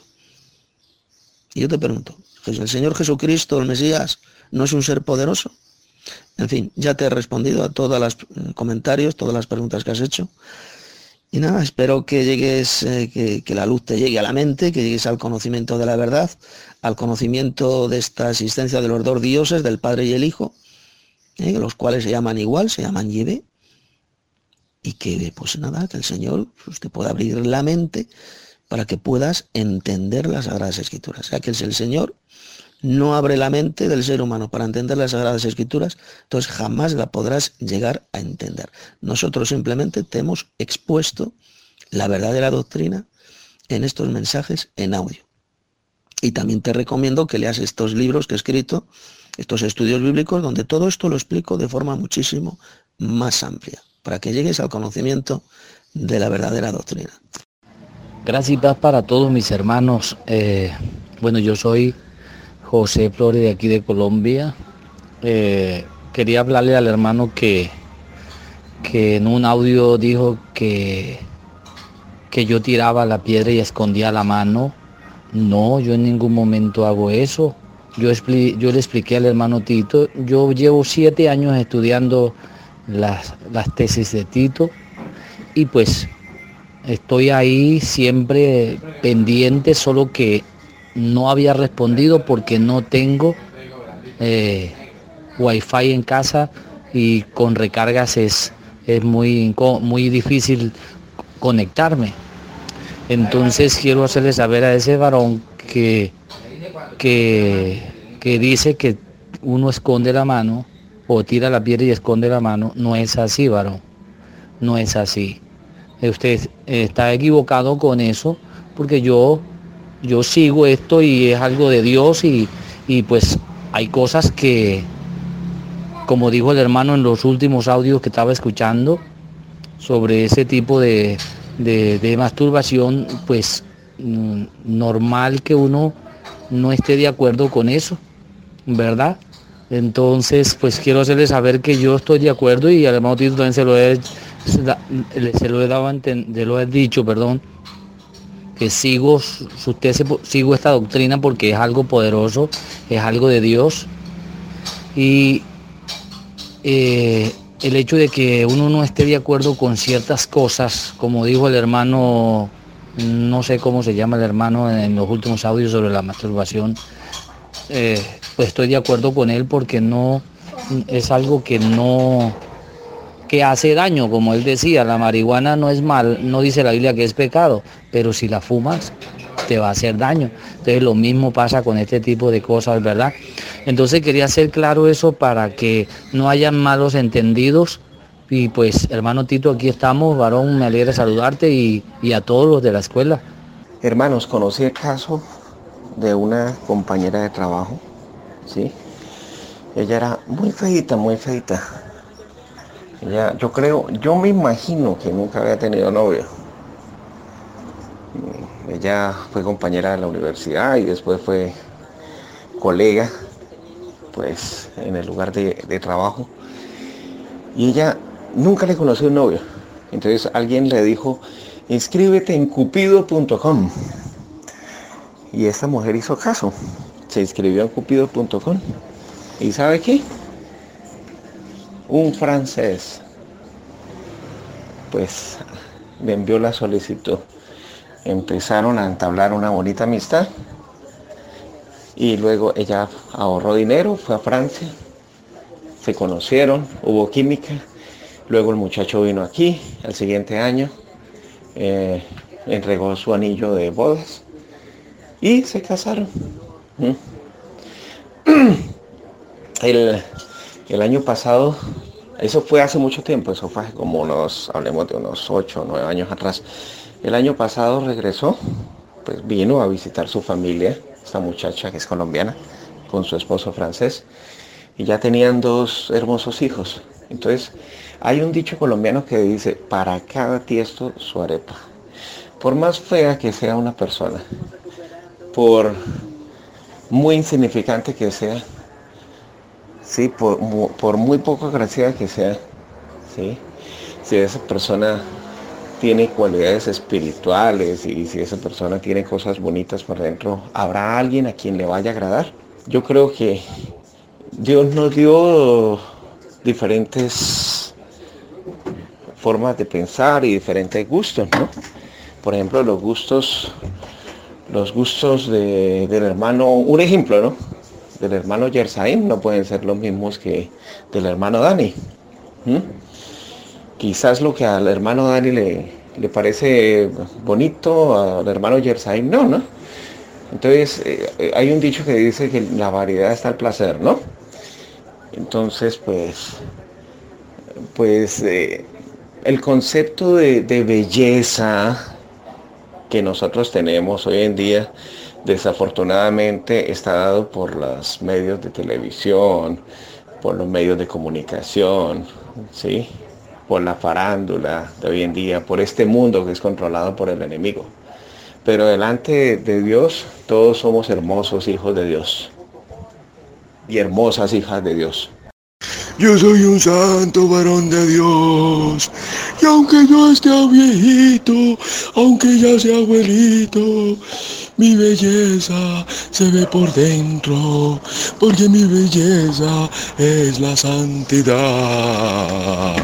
C: Y yo te pregunto, ¿el Señor Jesucristo, el Mesías, no es un ser poderoso? En fin, ya te he respondido a todos los comentarios, todas las preguntas que has hecho. Y nada, espero que llegues, eh, que, que la luz te llegue a la mente, que llegues al conocimiento de la verdad, al conocimiento de esta existencia de los dos dioses, del Padre y el Hijo, eh, los cuales se llaman igual, se llaman Yahvé, y que, pues nada, que el Señor pues, te pueda abrir la mente para que puedas entender las Sagradas Escrituras. O sea, que es el Señor no abre la mente del ser humano para entender las Sagradas Escrituras, entonces jamás la podrás llegar a entender. Nosotros simplemente te hemos expuesto la verdadera doctrina en estos mensajes en audio. Y también te recomiendo que leas estos libros que he escrito, estos estudios bíblicos, donde todo esto lo explico de forma muchísimo más amplia, para que llegues al conocimiento de la verdadera doctrina.
D: Gracias y paz para todos mis hermanos. Eh, bueno, yo soy José Flores de aquí de Colombia. Eh, quería hablarle al hermano que, que en un audio dijo que, que yo tiraba la piedra y escondía la mano. No, yo en ningún momento hago eso. Yo, expli- yo le expliqué al hermano Tito, yo llevo siete años estudiando las, las tesis de Tito y pues estoy ahí siempre pendiente, solo que no había respondido porque no tengo eh, wifi en casa y con recargas es, es muy, muy difícil conectarme. Entonces quiero hacerle saber a ese varón que, que, que dice que uno esconde la mano o tira la piedra y esconde la mano. No es así, varón, no es así. Usted está equivocado con eso porque yo... Yo sigo esto y es algo de Dios y, y pues hay cosas que, como dijo el hermano en los últimos audios que estaba escuchando, sobre ese tipo de, de, de masturbación, pues mm, normal que uno no esté de acuerdo con eso, ¿verdad? Entonces, pues quiero hacerle saber que yo estoy de acuerdo y al hermano Tito también se lo he, se lo he dado a entender, lo he dicho, perdón, que sigo su tesis, sigo esta doctrina porque es algo poderoso, es algo de Dios. Y eh, el hecho de que uno no esté de acuerdo con ciertas cosas, como dijo el hermano, no sé cómo se llama el hermano en los últimos audios sobre la masturbación, eh, pues estoy de acuerdo con él porque no es algo que no... que hace daño, como él decía, la marihuana no es mal, no dice la Biblia que es pecado, pero si la fumas te va a hacer daño. Entonces lo mismo pasa con este tipo de cosas, ¿verdad? Entonces quería hacer claro eso para que no hayan malos entendidos. Y pues, hermano Tito, aquí estamos, varón, me alegra saludarte y, y a todos los de la escuela.
E: Hermanos, conocí el caso de una compañera de trabajo, ¿sí? Ella era muy feita, muy feita. Ella, yo creo, yo me imagino que nunca había tenido novio. Ella fue compañera de la universidad y después fue colega, pues, en el lugar de, de trabajo. Y ella nunca le conoció un novio. Entonces alguien le dijo, inscríbete en cupido punto com. Y esta mujer hizo caso. Se inscribió en cupido punto com. ¿Y sabe qué? Un francés, pues, le envió la solicitud. Empezaron a entablar una bonita amistad y luego ella ahorró dinero, fue a Francia, se conocieron, hubo química, luego el muchacho vino aquí el siguiente año, eh, entregó su anillo de bodas y se casaron. ¿Mm? El, el año pasado, eso fue hace mucho tiempo, eso fue como unos, hablemos de unos ocho o nueve años atrás. El año pasado regresó, pues vino a visitar su familia, esta muchacha que es colombiana, con su esposo francés, y ya tenían dos hermosos hijos. Entonces, hay un dicho colombiano que dice, para cada tiesto su arepa. Por más fea que sea una persona, por muy insignificante que sea, ¿sí? Por, por muy poco agradecida que sea, ¿sí? Si esa persona tiene cualidades espirituales y si esa persona tiene cosas bonitas por dentro, ¿habrá alguien a quien le vaya a agradar? Yo creo que Dios nos dio diferentes formas de pensar y diferentes gustos, ¿no? Por ejemplo, los gustos, los gustos de, del hermano, un ejemplo, ¿no? Del hermano Yersaim no pueden ser los mismos que del hermano Dani. ¿Mm? Quizás lo que al hermano Dani le, le parece bonito, al hermano Yersaim no, ¿no? Entonces, eh, hay un dicho que dice que la variedad está al placer, ¿no? Entonces, pues, pues eh, el concepto de, de belleza que nosotros tenemos hoy en día, desafortunadamente está dado por los medios de televisión, por los medios de comunicación, ¿sí? Por la farándula de hoy en día, por este mundo que es controlado por el enemigo. Pero delante de Dios, todos somos hermosos hijos de Dios y hermosas hijas de Dios.
F: Yo soy un santo varón de Dios, y aunque yo esté viejito, aunque ya sea abuelito, mi belleza se ve por dentro, porque mi belleza es la santidad.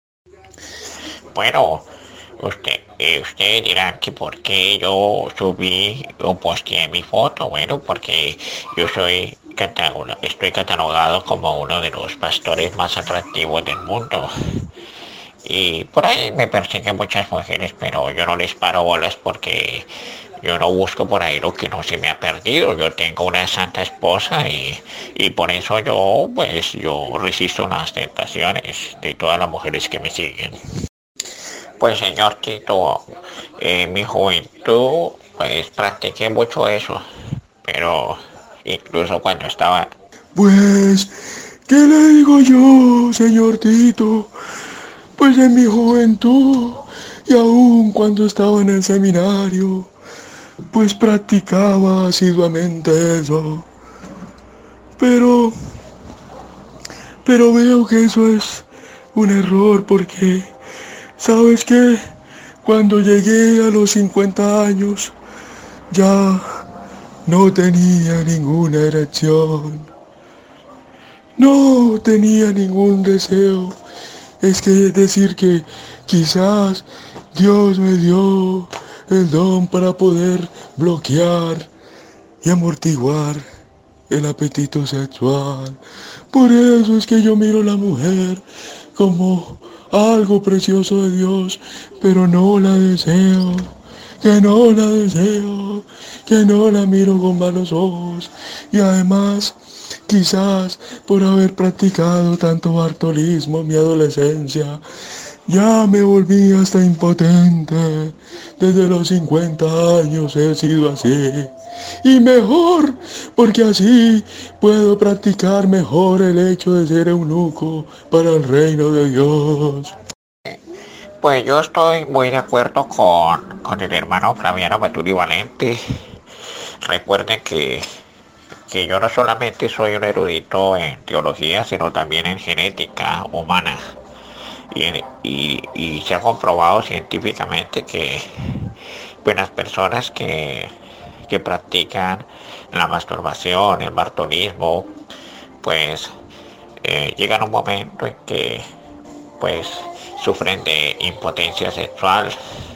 G: Bueno, usted, eh, usted dirá que por qué yo subí o posteé mi foto. Bueno, porque yo soy catalogado, estoy catalogado como uno de los pastores más atractivos del mundo. Y por ahí me persiguen muchas mujeres, pero yo no les paro bolas porque yo no busco por ahí lo que no se me ha perdido. Yo tengo una santa esposa y, y por eso yo, pues, yo resisto las tentaciones de todas las mujeres que me siguen. Pues señor Tito, en mi juventud pues practiqué mucho eso, pero incluso cuando estaba...
F: Pues, ¿qué le digo yo, señor Tito? Pues en mi juventud y aún cuando estaba en el seminario, pues practicaba asiduamente eso. Pero, pero veo que eso es un error porque... ¿Sabes qué? Cuando llegué a los cincuenta años, ya no tenía ninguna erección. No tenía ningún deseo. Es que decir que quizás Dios me dio el don para poder bloquear y amortiguar el apetito sexual. Por eso es que yo miro a la mujer como algo precioso de Dios, pero no la deseo, que no la deseo, que no la miro con malos ojos. Y además, quizás por haber practicado tanto bartolismo en mi adolescencia, ya me volví hasta impotente. Desde los cincuenta años he sido así. Y mejor, porque así puedo practicar mejor el hecho de ser eunuco para el reino de Dios.
G: Pues yo estoy muy de acuerdo con, con el hermano Flaviano Baturi Valente. Recuerden que, que yo no solamente soy un erudito en teología, sino también en genética humana. Y, y, y se ha comprobado científicamente que pues, las personas que, que practican la masturbación, el bartolismo, pues eh, llegan a un momento en que pues sufren de impotencia sexual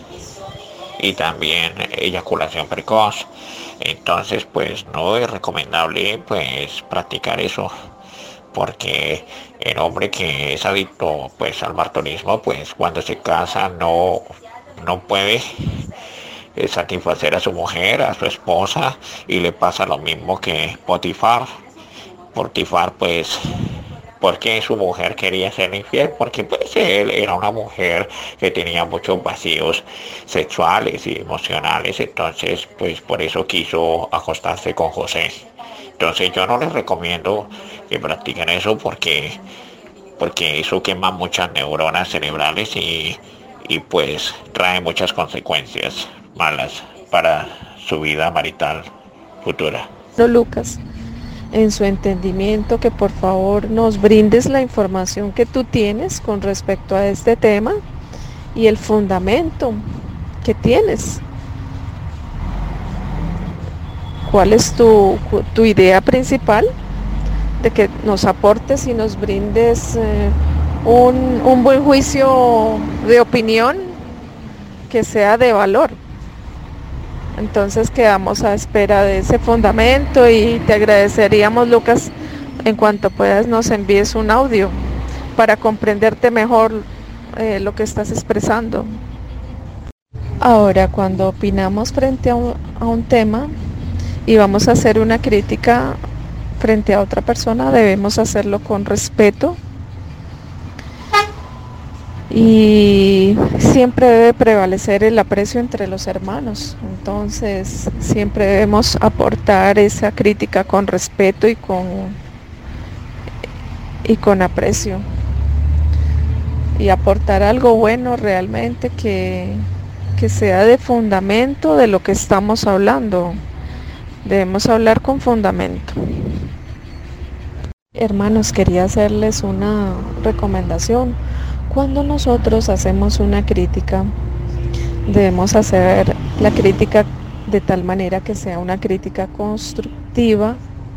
G: y también eyaculación precoz. Entonces pues no es recomendable pues practicar eso, porque el hombre que es adicto pues al bartolismo, pues cuando se casa no, no puede satisfacer a su mujer, a su esposa, y le pasa lo mismo que Potifar. Potifar pues, porque su mujer quería ser infiel, porque pues él era una mujer que tenía muchos vacíos sexuales y emocionales, entonces pues por eso quiso acostarse con José. Entonces yo no les recomiendo que practiquen eso porque, porque eso quema muchas neuronas cerebrales y, y pues trae muchas consecuencias malas para su vida marital futura.
H: No, Lucas, en su entendimiento, que por favor nos brindes la información que tú tienes con respecto a este tema y el fundamento que tienes. ¿Cuál es tu, tu idea principal? De que nos aportes y nos brindes eh, un, un buen juicio de opinión que sea de valor. Entonces quedamos a espera de ese fundamento y te agradeceríamos, Lucas, en cuanto puedas nos envíes un audio para comprenderte mejor eh, lo que estás expresando. Ahora, cuando opinamos frente a un, a un tema y vamos a hacer una crítica frente a otra persona, debemos hacerlo con respeto y siempre debe prevalecer el aprecio entre los hermanos. Entonces siempre debemos aportar esa crítica con respeto y con y con aprecio y aportar algo bueno realmente que, que sea de fundamento de lo que estamos hablando. Debemos hablar con fundamento. Hermanos, quería hacerles una recomendación. Cuando nosotros hacemos una crítica, debemos hacer la crítica de tal manera que sea una crítica constructiva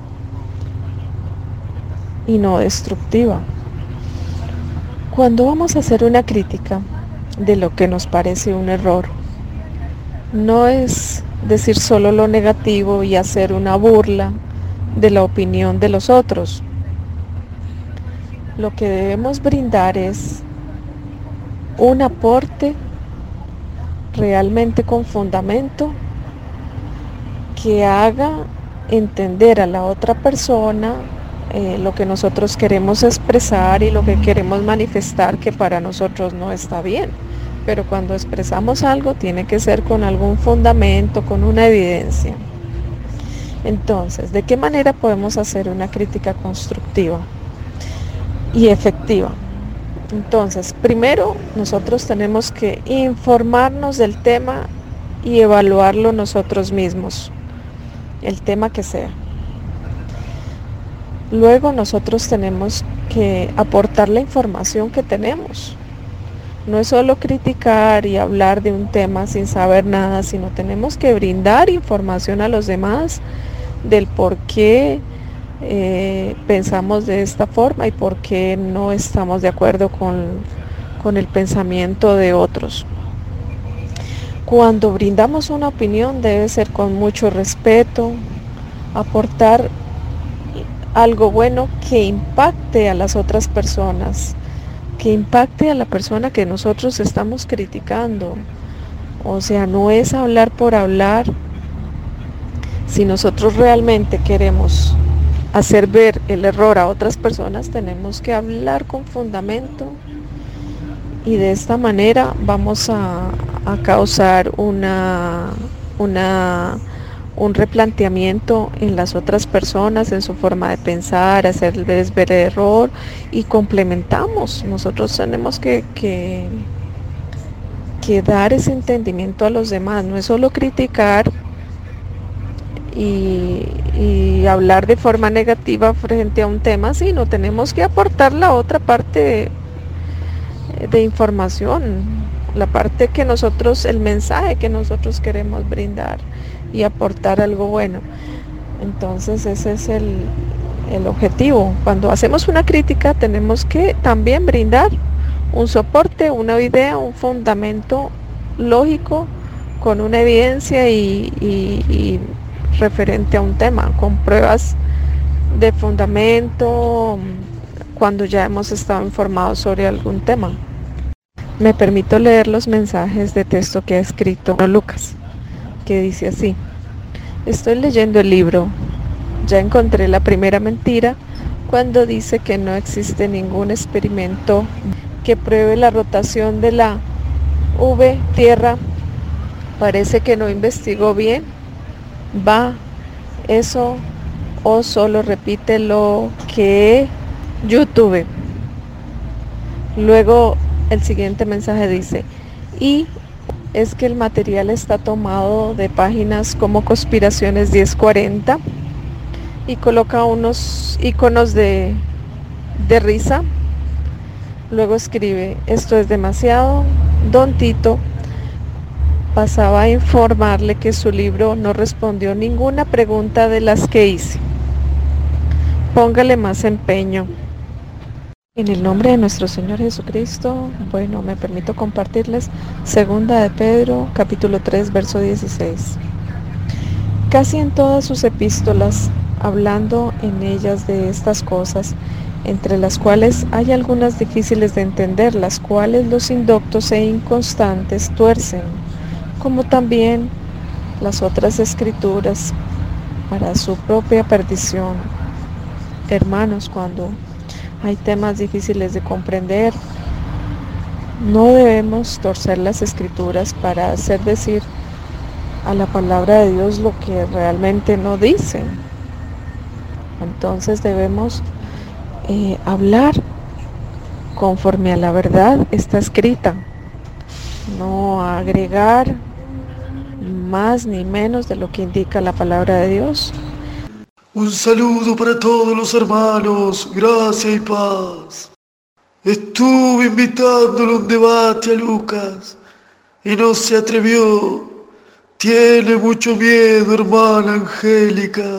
H: y no destructiva. Cuando vamos a hacer una crítica de lo que nos parece un error, no es decir solo lo negativo y hacer una burla de la opinión de los otros. Lo que debemos brindar es un aporte realmente con fundamento que haga entender a la otra persona eh, lo que nosotros queremos expresar y lo que queremos manifestar, que para nosotros no está bien. Pero cuando expresamos algo tiene que ser con algún fundamento, con una evidencia. Entonces, ¿de qué manera podemos hacer una crítica constructiva y efectiva? Entonces, primero nosotros tenemos que informarnos del tema y evaluarlo nosotros mismos, el tema que sea. Luego nosotros tenemos que aportar la información que tenemos. No es solo criticar y hablar de un tema sin saber nada, sino tenemos que brindar información a los demás del por qué eh, pensamos de esta forma y por qué no estamos de acuerdo con, con el pensamiento de otros. Cuando brindamos una opinión debe ser con mucho respeto, aportar algo bueno que impacte a las otras personas, que impacte a la persona que nosotros estamos criticando. O sea, no es hablar por hablar. Si nosotros realmente queremos hacer ver el error a otras personas, tenemos que hablar con fundamento y de esta manera vamos a, a causar una, una, un replanteamiento en las otras personas, en su forma de pensar, hacerles ver el error y complementamos. Nosotros tenemos que, que, que dar ese entendimiento a los demás, no es solo criticar y, y hablar de forma negativa frente a un tema, sino tenemos que aportar la otra parte de, de información, la parte que nosotros, el mensaje que nosotros queremos brindar y aportar algo bueno. Entonces ese es el, el objetivo. Cuando hacemos una crítica tenemos que también brindar un soporte, una idea, un fundamento lógico con una evidencia y, y, y referente a un tema, con pruebas de fundamento cuando ya hemos estado informados sobre algún tema. Me permito leer los mensajes de texto que ha escrito Lucas, que dice así: estoy leyendo el libro, ya encontré la primera mentira cuando dice que no existe ningún experimento que pruebe la rotación de la V Tierra. Parece que no investigó bien. Va, eso o solo repite lo que YouTube. Luego el siguiente mensaje dice: y es que el material está tomado de páginas como Conspiraciones diez cuarenta y coloca unos iconos de, de risa. Luego escribe, esto es demasiado. Don Tito pasaba a informarle que su libro no respondió ninguna pregunta de las que hice. Póngale más empeño. En el nombre de nuestro Señor Jesucristo, bueno, me permito compartirles Segunda de Pedro, capítulo tres, verso dieciséis. Casi en todas sus epístolas, hablando en ellas de estas cosas, entre las cuales hay algunas difíciles de entender, las cuales los indoctos e inconstantes tuercen, como también las otras escrituras, para su propia perdición. Hermanos, cuando hay temas difíciles de comprender, no debemos torcer las escrituras para hacer decir a la palabra de Dios lo que realmente no dicen. Entonces debemos eh, hablar conforme a la verdad está escrita, no agregar más ni menos de lo que indica la palabra de Dios.
F: Un saludo para todos los hermanos, gracia y paz. Estuve invitándolo a un debate a Lucas y no se atrevió. Tiene mucho miedo, hermana Angélica.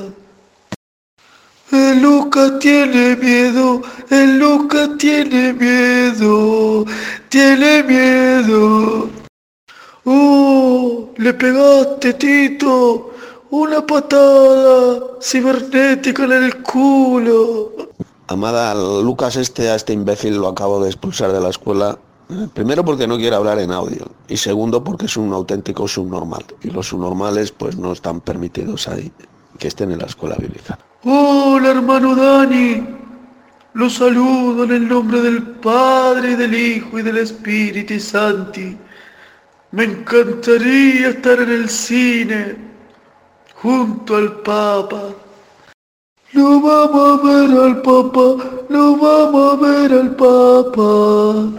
F: El Lucas tiene miedo, el Lucas tiene miedo, tiene miedo. ¡Oh! Le pegaste, Tito. Una patada cibernética en el culo.
C: Amada, al Lucas este, a este imbécil lo acabo de expulsar de la escuela. Primero porque no quiere hablar en audio y segundo porque es un auténtico subnormal. Y los subnormales pues no están permitidos ahí que estén en la escuela bíblica.
F: Hola, hermano Dani. Los saludo en el nombre del Padre, y del Hijo, y del Espíritu Santo. Me encantaría estar en el cine junto al Papa. Lo vamos a ver al Papa, lo vamos a ver al Papa.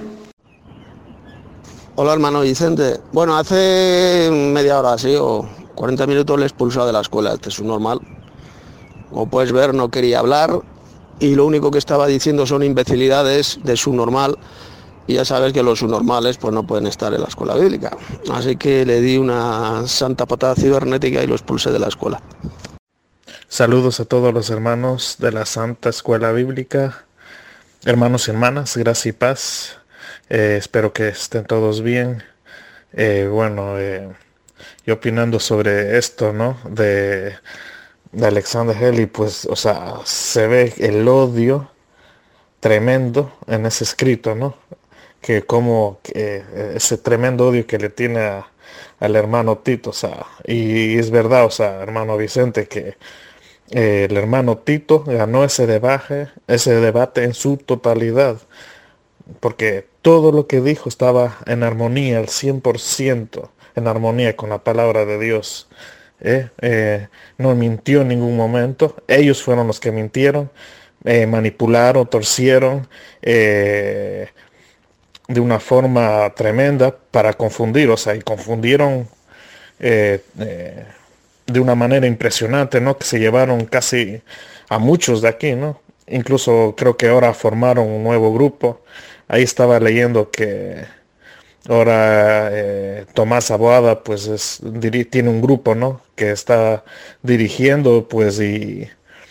C: Hola, hermano Vicente. Bueno, hace media hora así o cuarenta minutos le he expulsado de la escuela. Este es un normal. Como puedes ver, no quería hablar y lo único que estaba diciendo son imbecilidades de subnormal. Y ya sabes que los subnormales pues no pueden estar en la escuela bíblica. Así que le di una santa patada cibernética y lo expulsé de la escuela.
I: Saludos a todos los hermanos de la Santa Escuela Bíblica, hermanos y hermanas, gracia y paz. Eh, espero que estén todos bien. Eh, bueno, eh, y opinando sobre esto, ¿no? De, de Alexander Haley, pues, o sea, se ve el odio tremendo en ese escrito, ¿no? Que como que ese tremendo odio que le tiene a, al hermano Tito, o sea, y es verdad, o sea, hermano Vicente, que eh, el hermano Tito ganó ese debate, ese debate en su totalidad, porque todo lo que dijo estaba en armonía, al cien por ciento en armonía con la palabra de Dios. ¿eh? Eh, no mintió en ningún momento, ellos fueron los que mintieron, eh, manipularon, torcieron, eh, de una forma tremenda para confundir, o sea, y confundieron eh, eh, de una manera impresionante, ¿no? Que se llevaron casi a muchos de aquí, ¿no? Incluso creo que ahora formaron un nuevo grupo. Ahí estaba leyendo que ahora eh, Tomás Aboada, pues es, diri- tiene un grupo, ¿no? Que está dirigiendo, pues, y,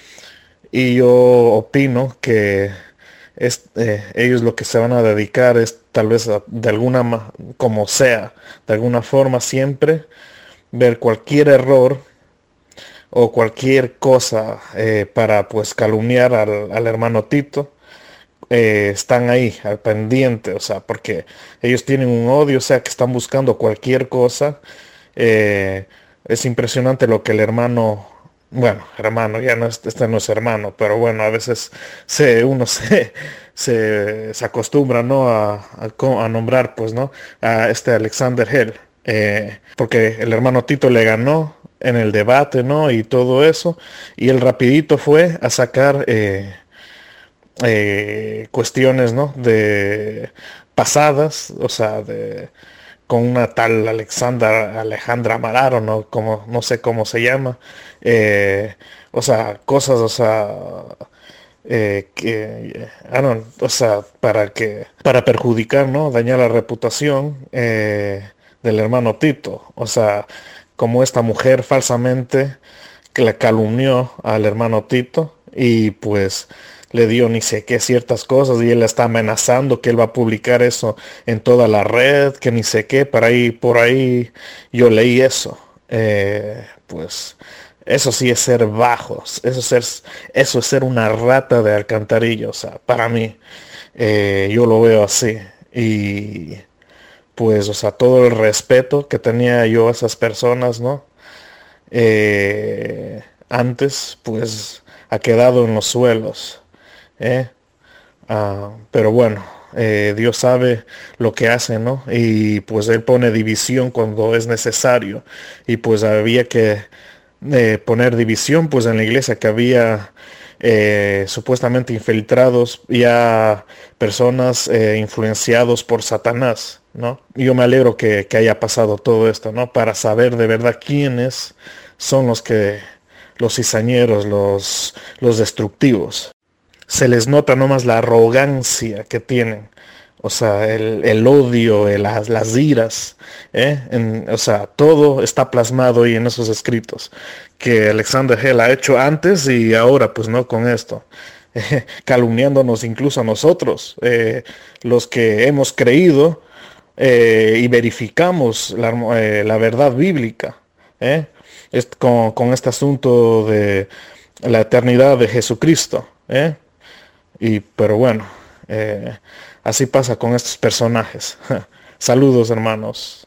I: y yo opino que es, eh, ellos lo que se van a dedicar es tal vez a, de alguna, como sea, de alguna forma siempre ver cualquier error o cualquier cosa eh, para pues calumniar al, al hermano Tito. Eh, están ahí al pendiente, o sea, porque ellos tienen un odio, o sea, que están buscando cualquier cosa. Eh, es impresionante lo que el hermano, bueno, hermano, ya no es, este no es hermano, pero bueno, a veces se, uno se, se, se acostumbra, ¿no? A, a, a nombrar, pues, ¿no? A este Alexander Hell, eh, porque el hermano Tito le ganó en el debate, ¿no? Y todo eso, y él rapidito fue a sacar eh, eh, cuestiones, ¿no? De pasadas, o sea, de con una tal Alexandra Alejandra Mararo, no como no sé cómo se llama, eh, o sea, cosas, o sea, eh, que, I don't, o sea, para que, para perjudicar, ¿no? Dañar la reputación eh, del hermano Tito. O sea, como esta mujer falsamente que le calumnió al hermano Tito y pues le dio ni sé qué ciertas cosas y él está amenazando que él va a publicar eso en toda la red, que ni sé qué, por ahí, por ahí yo leí eso. Eh, pues eso sí es ser bajos, eso es ser, eso es ser una rata de alcantarilla, o sea, para mí, eh, yo lo veo así. Y pues, o sea, todo el respeto que tenía yo a esas personas, ¿no? Eh, antes, pues, ha quedado en los suelos, ¿eh? Ah, pero bueno, eh, Dios sabe lo que hace, ¿no? Y pues Él pone división cuando es necesario. Y pues había que eh, poner división, pues en la iglesia que había eh, supuestamente infiltrados, ya personas eh, influenciados por Satanás, ¿no? Y yo me alegro que, que haya pasado todo esto, ¿no? Para saber de verdad quiénes son los que, los cizañeros, los, los destructivos. Se les nota nomás la arrogancia que tienen, o sea, el, el odio, el, las, las iras, ¿eh? En, o sea, todo está plasmado ahí en esos escritos que Alexander Hell ha hecho antes y ahora, pues no con esto, eh, calumniándonos incluso a nosotros, eh, los que hemos creído eh, y verificamos la, eh, la verdad bíblica, ¿eh? Es con, con este asunto de la eternidad de Jesucristo, ¿eh? Y, pero bueno, eh, así pasa con estos personajes. Saludos, hermanos.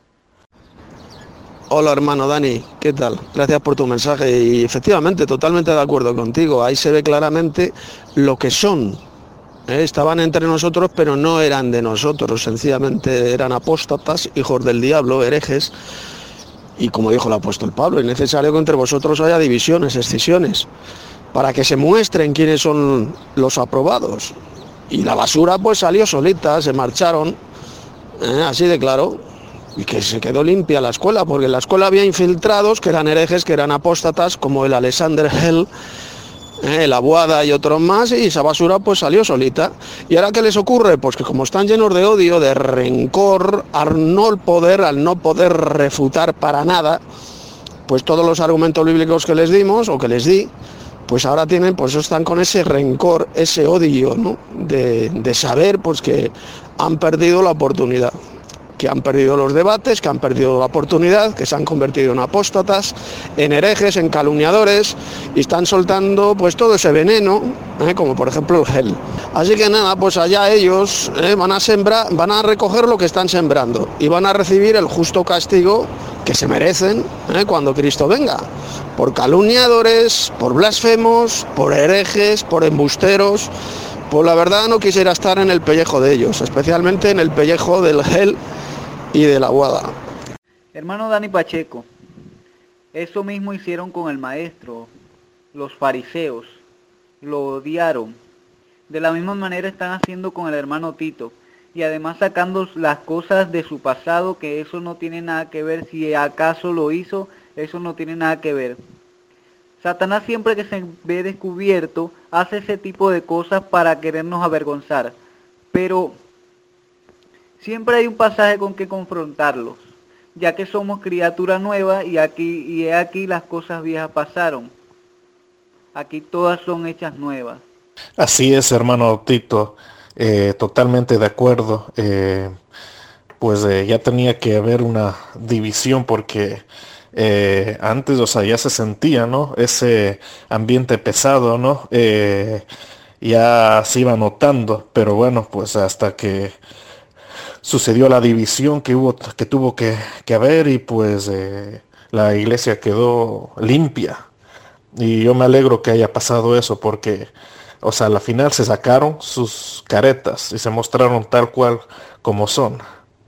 C: Hola, hermano Dani, ¿qué tal? Gracias por tu mensaje y efectivamente, totalmente de acuerdo contigo. Ahí se ve claramente lo que son. ¿eh? Estaban entre nosotros, pero no eran de nosotros. Sencillamente eran apóstatas, hijos del diablo, herejes. Y como dijo el apóstol Pablo, es necesario que entre vosotros haya divisiones, escisiones, para que se muestren quiénes son los aprobados. Y la basura pues salió solita, se marcharon, ¿eh? Así de claro, y que se quedó limpia la escuela, porque en la escuela había infiltrados que eran herejes, que eran apóstatas, como el Alexander Hell, ¿eh? el Abuada y otros más, y esa basura pues salió solita. ¿Y ahora qué les ocurre? Pues que como están llenos de odio, de rencor, al no poder, al no poder refutar para nada, pues todos los argumentos bíblicos que les dimos, o que les di, pues ahora tienen, pues están con ese rencor, ese odio, ¿no? De, de saber pues que han perdido la oportunidad, que han perdido los debates, que han perdido la oportunidad, que se han convertido en apóstatas, en herejes, en calumniadores, y están soltando pues todo ese veneno, ¿eh? Como por ejemplo el gel. Así que nada, pues allá ellos ¿eh? van a sembrar, van a recoger lo que están sembrando y van a recibir el justo castigo que se merecen ¿eh? cuando Cristo venga. Por calumniadores, por blasfemos, por herejes, por embusteros. Pues la verdad no quisiera estar en el pellejo de ellos, especialmente en el pellejo del gel y de la Abuada.
J: Hermano Dani Pacheco, eso mismo hicieron con el maestro, los fariseos, lo odiaron. De la misma manera están haciendo con el hermano Tito, y además sacando las cosas de su pasado, que eso no tiene nada que ver, si acaso lo hizo, eso no tiene nada que ver. Satanás siempre que se ve descubierto, hace ese tipo de cosas para querernos avergonzar, pero siempre hay un pasaje con que confrontarlos, ya que somos criatura nueva y aquí y he aquí las cosas viejas pasaron. Aquí todas son hechas nuevas.
I: Así es, hermano Tito, eh, totalmente de acuerdo. Eh, pues eh, ya tenía que haber una división porque eh, antes, o sea, ya se sentía, ¿no? Ese ambiente pesado, ¿no? Eh, ya se iba notando, pero bueno, pues hasta que sucedió la división que hubo, que tuvo que, que haber y pues eh, la iglesia quedó limpia. Y yo me alegro que haya pasado eso porque, o sea, al final se sacaron sus caretas y se mostraron tal cual como son.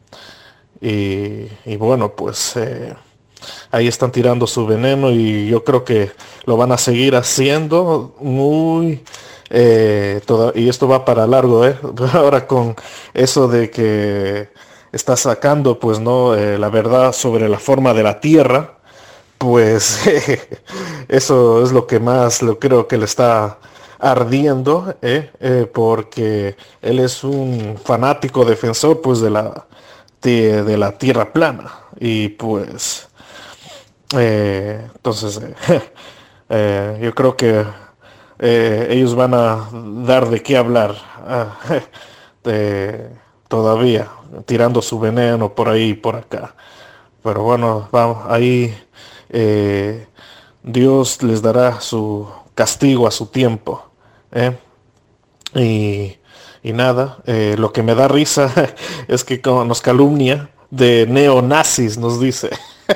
I: Y, y bueno, pues eh, ahí están tirando su veneno y yo creo que lo van a seguir haciendo muy... Eh, todo, y esto va para largo, ¿eh? Ahora con eso de que está sacando, pues, no, eh, la verdad sobre la forma de la tierra, pues eso es lo que más lo creo que le está ardiendo, ¿eh? Eh, porque él es un fanático defensor pues de la de, de la tierra plana y pues eh, entonces eh, eh, yo creo que eh, ellos van a dar de qué hablar eh, de, todavía tirando su veneno por ahí y por acá, pero bueno, vamos ahí. eh, Dios les dará su castigo a su tiempo, ¿eh? y, y nada, eh, lo que me da risa es que como nos calumnia de neonazis, nos dice.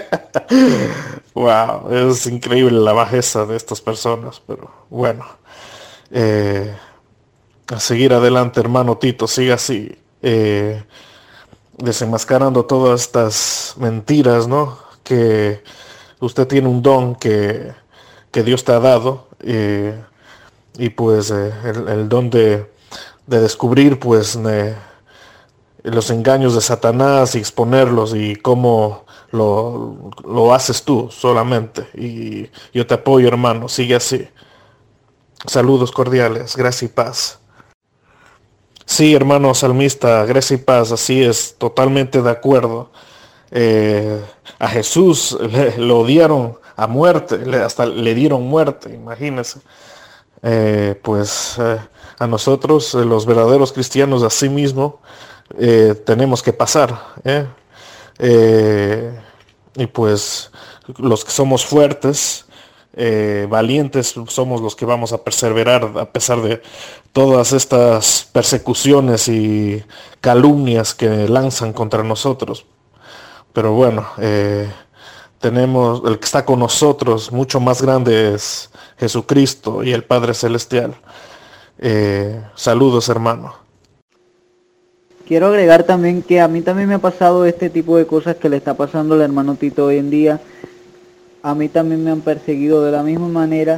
I: Wow, es increíble la bajeza de estas personas, pero bueno, eh, a seguir adelante, hermano Tito, siga así, eh, desenmascarando todas estas mentiras, ¿no? Que usted tiene un don que, que Dios te ha dado, eh, y pues eh, el, el don de, de descubrir pues eh, los engaños de Satanás y exponerlos y cómo lo, lo haces tú solamente. Y yo te apoyo, hermano, sigue así. Saludos cordiales, gracia y paz. Sí, hermano salmista, gracia y paz, así es, totalmente de acuerdo. Eh, a Jesús le, lo odiaron a muerte, le, hasta le dieron muerte, imagínense. Eh, pues eh, a nosotros, eh, los verdaderos cristianos, así mismo, eh, tenemos que pasar. ¿eh? Eh, y pues los que somos fuertes, eh, valientes, somos los que vamos a perseverar a pesar de todas estas persecuciones y calumnias que lanzan contra nosotros. Pero bueno, eh, tenemos el que está con nosotros, mucho más grande es Jesucristo y el Padre Celestial. Eh, saludos, hermano.
J: Quiero agregar también que a mí también me ha pasado este tipo de cosas que le está pasando al hermano Tito hoy en día. A mí también me han perseguido de la misma manera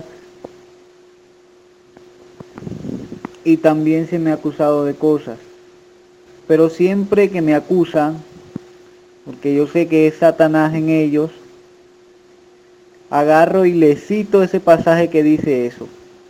J: y también se me ha acusado de cosas. Pero siempre que me acusan, porque yo sé que es Satanás en ellos, agarro y le cito ese pasaje que dice eso,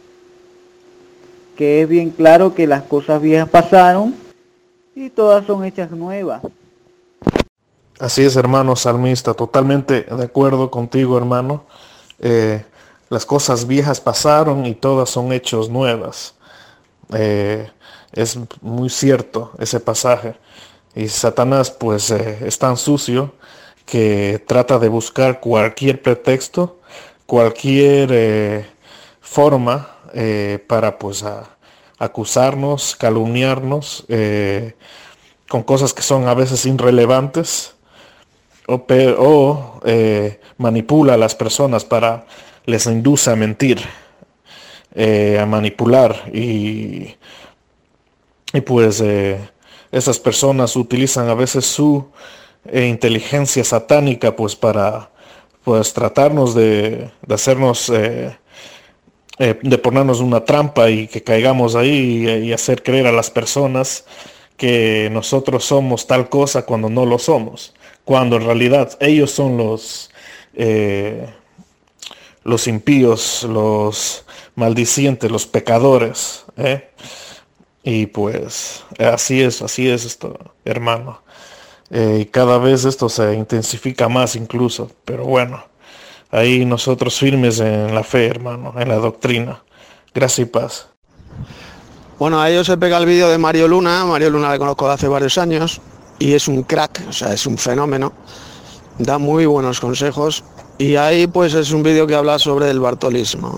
J: que es bien claro que las cosas viejas pasaron y todas son hechas nuevas.
I: Así es, hermano salmista, totalmente de acuerdo contigo, hermano. Eh, las cosas viejas pasaron y todas son hechos nuevas. Eh, es muy cierto ese pasaje. Y Satanás pues eh, es tan sucio que trata de buscar cualquier pretexto, cualquier eh, forma eh, para pues a, acusarnos, calumniarnos eh, con cosas que son a veces irrelevantes o, o eh, manipula a las personas para les induce a mentir, eh, a manipular y, y pues eh, esas personas utilizan a veces su eh, inteligencia satánica pues para pues tratarnos de, de hacernos eh, eh, de ponernos una trampa y que caigamos ahí y, y hacer creer a las personas que nosotros somos tal cosa cuando no lo somos, cuando en realidad ellos son los eh, los impíos, los maldicientes, los pecadores, ¿eh? Y pues así es, así es esto, hermano. Eh, y cada vez esto se intensifica más incluso, pero bueno, ahí nosotros firmes en la fe, hermano, en la doctrina. Gracia y paz.
C: Bueno, a ellos se pega el vídeo de Mario Luna. Mario Luna le conozco de hace varios años y es un crack, o sea, es un fenómeno. Da muy buenos consejos y ahí pues es un vídeo que habla sobre el bartolismo,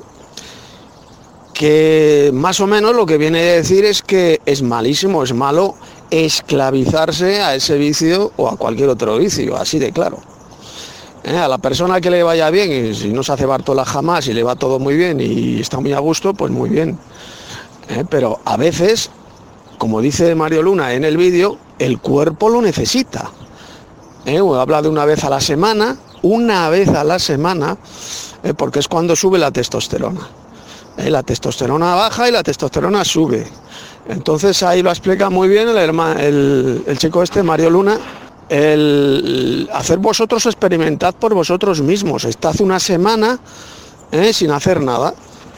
C: que más o menos lo que viene a decir es que es malísimo, es malo esclavizarse a ese vicio o a cualquier otro vicio, así de claro. ¿Eh? A la persona que le vaya bien, y si no se hace Bartola jamás y le va todo muy bien y está muy a gusto, pues muy bien. ¿Eh? Pero a veces, como dice Mario Luna en el vídeo, el cuerpo lo necesita. ¿Eh? Habla de una vez a la semana, una vez a la semana, ¿eh? Porque es cuando sube la testosterona. ¿Eh? La testosterona baja y la testosterona sube. Entonces ahí lo explica muy bien el, hermano, el, el chico este, Mario Luna,
K: el hacer vosotros, experimentad por vosotros mismos, estad una semana eh, sin hacer nada,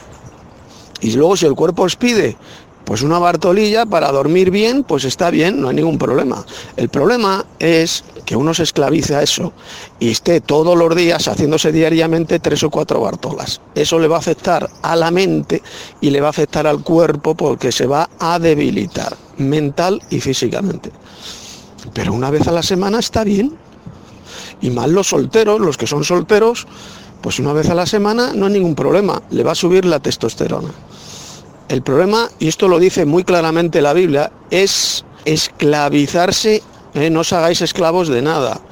K: y luego si el cuerpo os pide pues una Bartolilla para dormir bien, pues está bien, no hay ningún problema. El problema es que uno se esclavice a eso y esté todos los días haciéndose diariamente tres o cuatro Bartolas. Eso le va a afectar a la mente y le va a afectar al cuerpo, porque se va a debilitar mental y físicamente. Pero una vez a la semana está bien. Y más los solteros, los que son solteros, pues una vez a la semana no hay ningún problema, le va a subir la testosterona. El problema, y esto lo dice muy claramente la Biblia, es esclavizarse, ¿eh? No os hagáis esclavos de nada.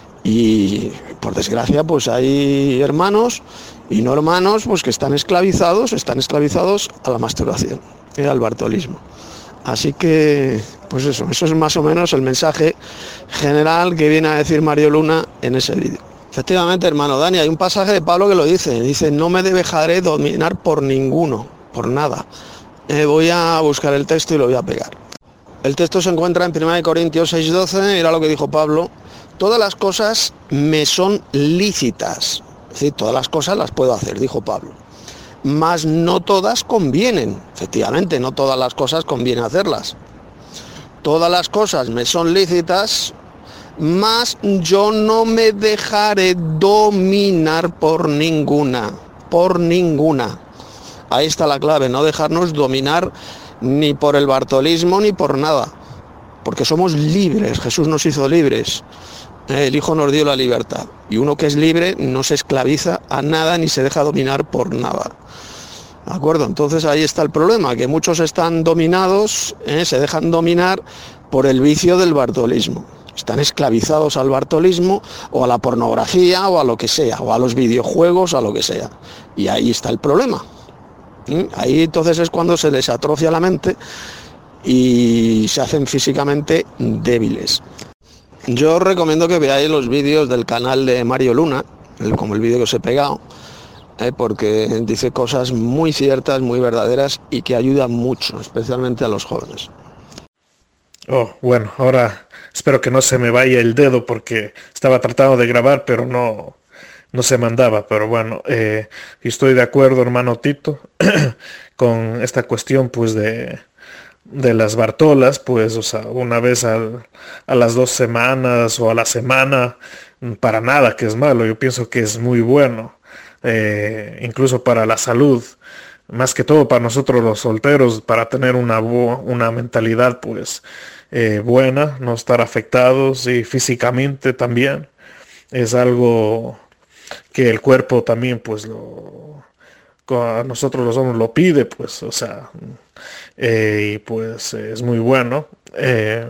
K: Y por desgracia pues hay hermanos y no hermanos pues que están esclavizados, están esclavizados a la masturbación, ¿eh? Al bartolismo. Así que, pues eso, eso es más o menos el mensaje general que viene a decir Mario Luna en ese vídeo. Efectivamente, hermano Dani, hay un pasaje de Pablo que lo dice, dice, no me dejaré dominar por ninguno, por nada. Eh, voy a buscar el texto y lo voy a pegar. El texto se encuentra en primera de Corintios seis doce, mira lo que dijo Pablo, todas las cosas me son lícitas, es decir, todas las cosas las puedo hacer, dijo Pablo, mas no todas convienen, efectivamente, no todas las cosas conviene hacerlas. Todas las cosas me son lícitas, mas yo no me dejaré dominar por ninguna, por ninguna. Ahí está la clave, no dejarnos dominar ni por el bartolismo ni por nada, porque somos libres, Jesús nos hizo libres, el Hijo nos dio la libertad, y uno que es libre no se esclaviza a nada ni se deja dominar por nada. ¿De acuerdo? Entonces ahí está el problema, que muchos están dominados, ¿eh? se dejan dominar por el vicio del bartolismo. Están esclavizados al bartolismo o a la pornografía o a lo que sea, o a los videojuegos, a lo que sea. Y ahí está el problema. ¿Mm? Ahí entonces es cuando se les atrofia la mente y se hacen físicamente débiles. Yo os recomiendo que veáis los vídeos del canal de Mario Luna, como el vídeo que os he pegado, eh, porque dice cosas muy ciertas, muy verdaderas y que ayudan mucho, especialmente a los jóvenes.
I: Oh, bueno, ahora espero que no se me vaya el dedo porque estaba tratando de grabar, pero no, no se mandaba. Pero bueno, eh, estoy de acuerdo, hermano Tito, con esta cuestión pues de, de las Bartolas, pues, o sea, una vez al, a las dos semanas o a la semana, para nada que es malo, yo pienso que es muy bueno, eh, incluso para la salud. Más que todo para nosotros los solteros, para tener una, una mentalidad pues eh, buena, no estar afectados, y físicamente también es algo que el cuerpo también pues lo, a nosotros los hombres lo pide, pues, o sea, eh, y pues eh, es muy bueno. Eh,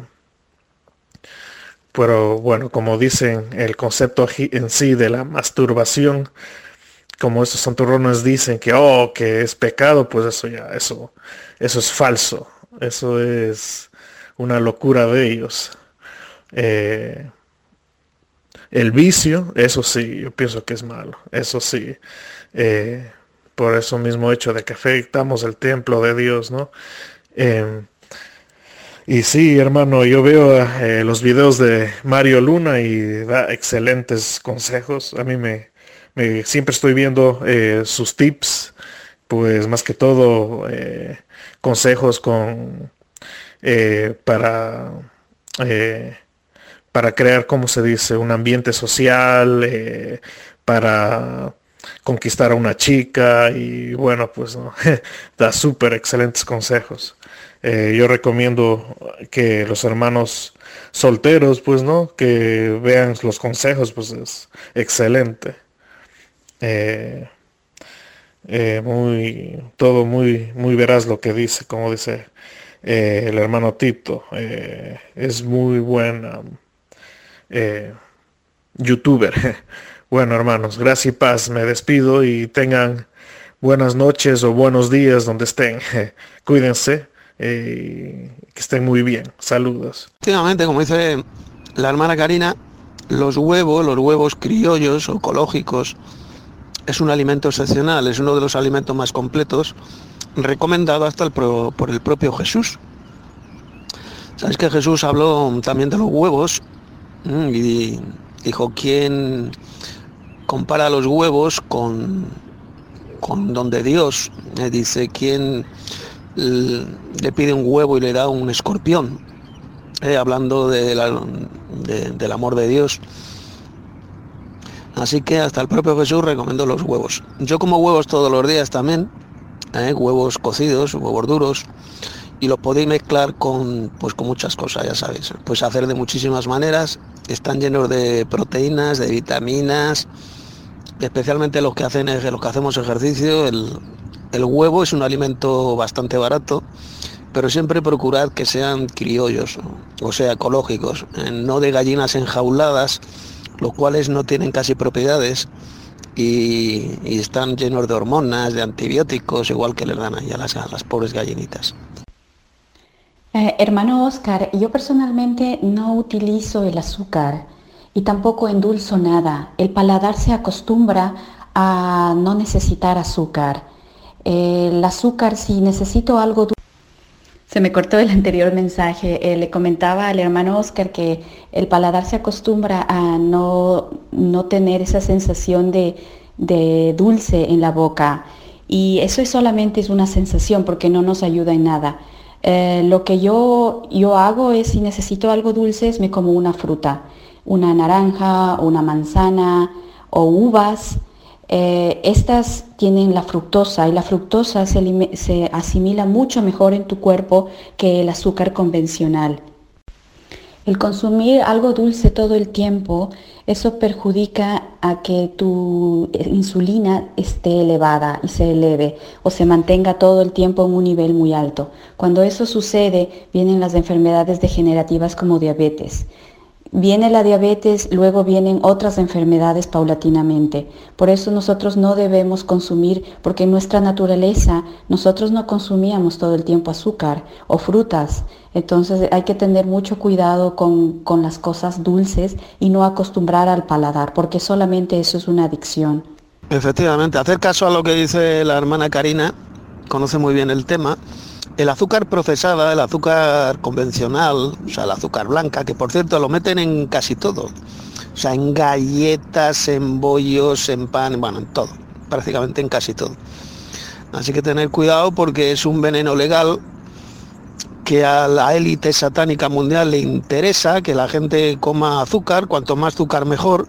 I: pero bueno, como dicen, el concepto en sí de la masturbación, como estos santurrones dicen que oh, que es pecado, pues eso ya, eso, eso es falso. Eso es una locura de ellos. Eh, el vicio, eso sí, yo pienso que es malo. Eso sí. Eh, por eso mismo hecho de que afectamos el templo de Dios, ¿no? Eh, y sí, hermano, yo veo eh, los videos de Mario Luna y da excelentes consejos. A mí me Me, siempre estoy viendo eh, sus tips, pues más que todo eh, consejos con eh, para eh, para crear, ¿cómo se dice?, un ambiente social, eh, para conquistar a una chica, y bueno, pues no, da súper excelentes consejos. Eh, yo recomiendo que los hermanos solteros, pues no, que vean los consejos, pues es excelente. Eh, eh, muy todo muy muy veraz lo que dice, como dice eh, el hermano Tito, eh, es muy buena eh, youtuber. Bueno, hermanos, gracias y paz, me despido y tengan buenas noches o buenos días donde estén. Cuídense eh, y que estén muy bien. Saludos.
K: Efectivamente, como dice la hermana Karina, los huevos, los huevos criollos o ecológicos, es un alimento excepcional, es uno de los alimentos más completos, recomendado hasta el pro, por el propio Jesús. Sabéis que Jesús habló también de los huevos Y dijo, ¿quién compara los huevos con, con donde Dios? Eh, dice, ¿quién le pide un huevo y le da un escorpión? Eh, hablando de la, de, del amor de Dios. Así que hasta el propio Jesús recomendó los huevos. Yo como huevos todos los días también, eh, huevos cocidos, huevos duros, y los podéis mezclar con, pues, con muchas cosas, ya sabéis. Pues hacer de muchísimas maneras. Están llenos de proteínas, de vitaminas, especialmente los que hacen los que hacemos ejercicio. El, el huevo es un alimento bastante barato, pero siempre procurad que sean criollos, o sea, ecológicos, eh, no de gallinas enjauladas, los cuales no tienen casi propiedades y, y están llenos de hormonas, de antibióticos, igual que les dan ahí a las, a las pobres gallinitas.
L: Eh, hermano Oscar, yo personalmente no utilizo el azúcar y tampoco endulzo nada. El paladar se acostumbra a no necesitar azúcar. Eh, el azúcar, si necesito algo dulce... Se me cortó el anterior mensaje. Eh, le comentaba al hermano Oscar que el paladar se acostumbra a no, no tener esa sensación de, de dulce en la boca. Y eso es solamente es una sensación porque no nos ayuda en nada. Eh, lo que yo, yo hago es, si necesito algo dulce, es me como una fruta, una naranja, una manzana o uvas. Eh, estas tienen la fructosa y la fructosa se, se asimila mucho mejor en tu cuerpo que el azúcar convencional. El consumir algo dulce todo el tiempo, eso perjudica a que tu insulina esté elevada y se eleve o se mantenga todo el tiempo en un nivel muy alto. Cuando eso sucede, vienen las enfermedades degenerativas como diabetes. Viene la diabetes, luego vienen otras enfermedades paulatinamente. Por eso nosotros no debemos consumir, porque en nuestra naturaleza nosotros no consumíamos todo el tiempo azúcar o frutas. Entonces hay que tener mucho cuidado con, con las cosas dulces y no acostumbrar al paladar, porque solamente eso es una adicción.
K: Efectivamente, hacer caso a lo que dice la hermana Karina, conoce muy bien el tema. El azúcar procesada, el azúcar convencional, o sea, el azúcar blanca, que por cierto lo meten en casi todo, o sea, en galletas, en bollos, en pan, bueno, en todo, prácticamente en casi todo. Así que tener cuidado porque es un veneno legal que a la élite satánica mundial le interesa que la gente coma azúcar, cuanto más azúcar mejor.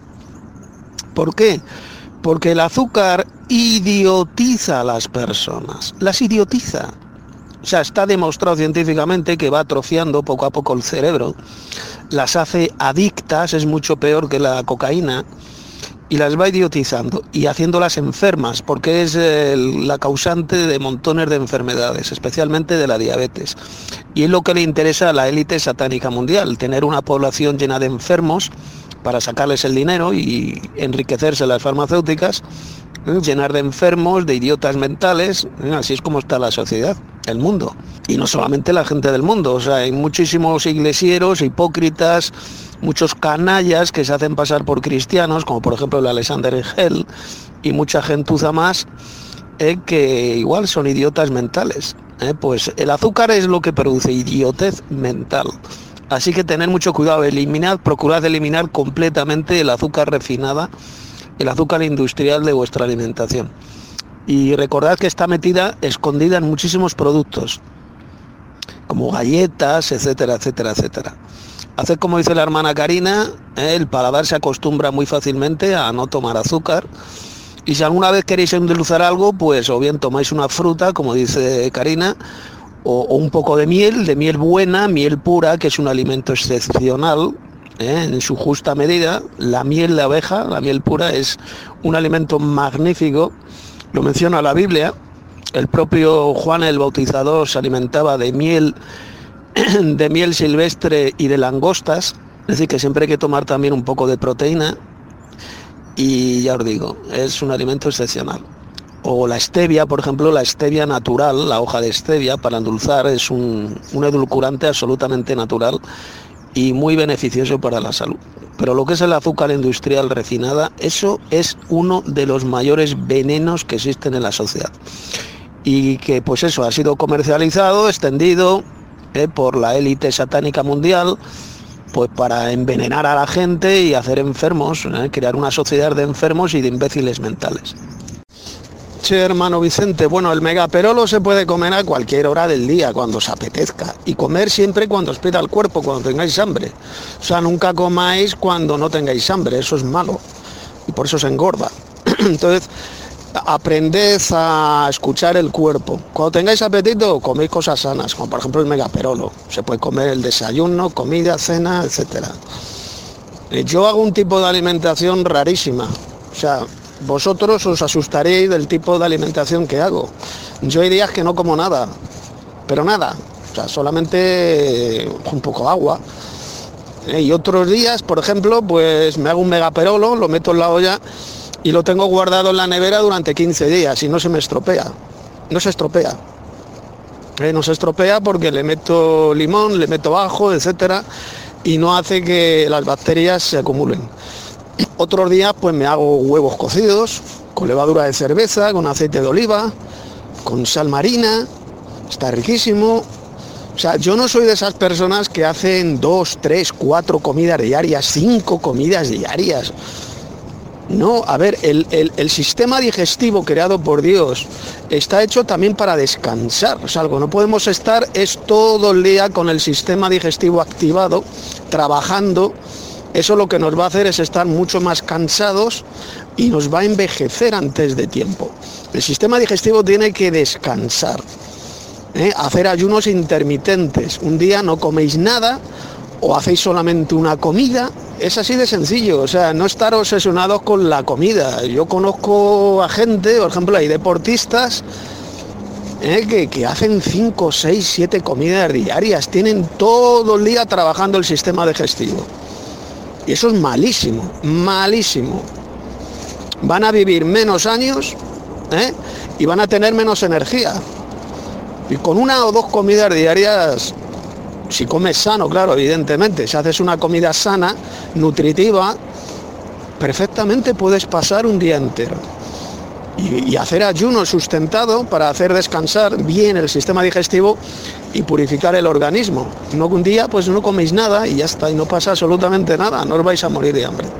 K: ¿Por qué? Porque el azúcar idiotiza a las personas, las idiotiza. O sea, está demostrado científicamente que va atrofiando poco a poco el cerebro, las hace adictas, es mucho peor que la cocaína, y las va idiotizando y haciéndolas enfermas, porque es el, la causante de montones de enfermedades, especialmente de la diabetes. Y es lo que le interesa a la élite satánica mundial, tener una población llena de enfermos para sacarles el dinero y enriquecerse las farmacéuticas, ¿eh? Llenar de enfermos, de idiotas mentales, ¿eh? Así es como está la sociedad, el mundo. Y no solamente la gente del mundo, o sea, hay muchísimos iglesiosos, hipócritas, muchos canallas que se hacen pasar por cristianos, como por ejemplo el Alexander Hell, y mucha gentuza más, eh, que igual son idiotas mentales. Eh, pues el azúcar es lo que produce idiotez mental. Así que tener mucho cuidado, eliminad, procurad eliminar completamente el azúcar refinada, el azúcar industrial de vuestra alimentación. Y recordad que está metida, escondida en muchísimos productos, como galletas, etcétera, etcétera, etcétera. Haced como dice la hermana Karina, ¿eh? El paladar se acostumbra muy fácilmente a no tomar azúcar. Y si alguna vez queréis endulzar algo, pues o bien tomáis una fruta, como dice Karina, o, o un poco de miel, de miel buena, miel pura, que es un alimento excepcional, ¿eh? En su justa medida. La miel de abeja, la miel pura, es un alimento magnífico, lo menciona la Biblia. El propio Juan el Bautizador se alimentaba de miel, de miel silvestre y de langostas, es decir, que siempre hay que tomar también un poco de proteína. Y ya os digo, es un alimento excepcional. O la stevia, por ejemplo, la stevia natural, la hoja de stevia para endulzar, es un, un edulcorante absolutamente natural y muy beneficioso para la salud. Pero lo que es el azúcar industrial refinada, eso es uno de los mayores venenos que existen en la sociedad. Y que pues eso ha sido comercializado, extendido eh, por la élite satánica mundial, pues para envenenar a la gente y hacer enfermos, ¿eh? Crear una sociedad de enfermos y de imbéciles mentales. Sí, hermano Vicente, bueno, el megaperolo se puede comer a cualquier hora del día, cuando os apetezca, y comer siempre cuando os pida el cuerpo, cuando tengáis hambre. O sea, nunca comáis cuando no tengáis hambre, eso es malo, y por eso se engorda. Entonces, aprended a escuchar el cuerpo. Cuando tengáis apetito, coméis cosas sanas, como por ejemplo el megaperolo. Se puede comer el desayuno, comida, cena, etcétera. Yo hago un tipo de alimentación rarísima, o sea, vosotros os asustaréis del tipo de alimentación que hago. Yo hay días que no como nada, pero nada, o sea, solamente un poco de agua. Y otros días, por ejemplo, pues me hago un megaperolo, lo meto en la olla y lo tengo guardado en la nevera durante quince días y no se me estropea, no se estropea. Eh, no se estropea porque le meto limón, le meto ajo, etcétera, y no hace que las bacterias se acumulen. Otros días pues me hago huevos cocidos con levadura de cerveza, con aceite de oliva, con sal marina, está riquísimo. O sea, yo no soy de esas personas que hacen dos, tres, cuatro comidas diarias, cinco comidas diarias. No, a ver, el, el, el sistema digestivo creado por Dios está hecho también para descansar. O sea, algo no podemos estar es todo el día con el sistema digestivo activado, trabajando. Eso lo que nos va a hacer es estar mucho más cansados y nos va a envejecer antes de tiempo. El sistema digestivo tiene que descansar, ¿eh? Hacer ayunos intermitentes. Un día no coméis nada o hacéis solamente una comida. Es así de sencillo, o sea, no estar obsesionados con la comida. Yo conozco a gente, por ejemplo, hay deportistas eh, que, que hacen cinco, seis, siete comidas diarias. Tienen todo el día trabajando el sistema digestivo. Y eso es malísimo, malísimo. Van a vivir menos años, ¿eh? Y van a tener menos energía. Y con una o dos comidas diarias, si comes sano, claro, evidentemente, si haces una comida sana, nutritiva, perfectamente puedes pasar un día entero. Y, y hacer ayuno sustentado para hacer descansar bien el sistema digestivo y purificar el organismo. No un día pues no coméis nada y ya está, y no pasa absolutamente nada, no os vais a morir de hambre.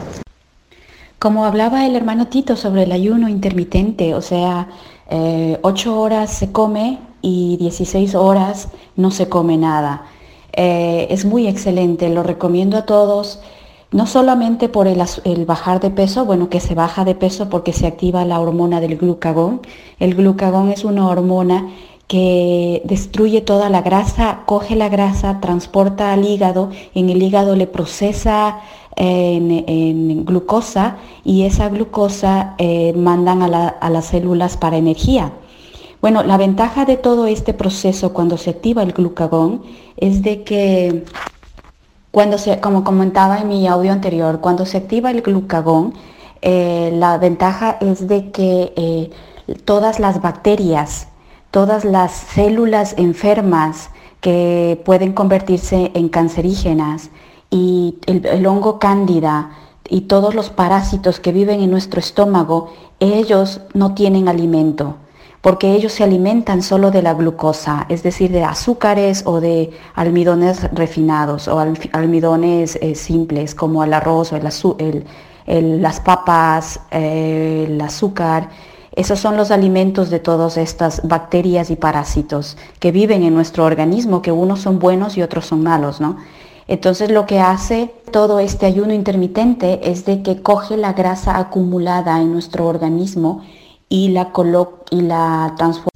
L: Como hablaba el hermano Tito sobre el ayuno intermitente, o sea, eh, ocho horas se come y dieciséis horas no se come nada. Eh, es muy excelente, lo recomiendo a todos, no solamente por el, el bajar de peso, bueno, que se baja de peso porque se activa la hormona del glucagón. El glucagón es una hormona que destruye toda la grasa, coge la grasa, transporta al hígado, en el hígado le procesa en, en glucosa y esa glucosa eh, mandan a, la, a las células para energía. Bueno, la ventaja de todo este proceso cuando se activa el glucagón es de que, cuando se, como comentaba en mi audio anterior, cuando se activa el glucagón, eh, la ventaja es de que eh, todas las bacterias, todas las células enfermas que pueden convertirse en cancerígenas y el, el hongo cándida y todos los parásitos que viven en nuestro estómago, ellos no tienen alimento, porque ellos se alimentan solo de la glucosa, es decir, de azúcares o de almidones refinados o al, almidones eh, simples como el arroz o el azu- el, el, las papas, eh, el azúcar. Esos son los alimentos de todas estas bacterias y parásitos que viven en nuestro organismo, que unos son buenos y otros son malos, ¿no? Entonces lo que hace todo este ayuno intermitente es de que coge la grasa acumulada en nuestro organismo y la coloca y la transforma.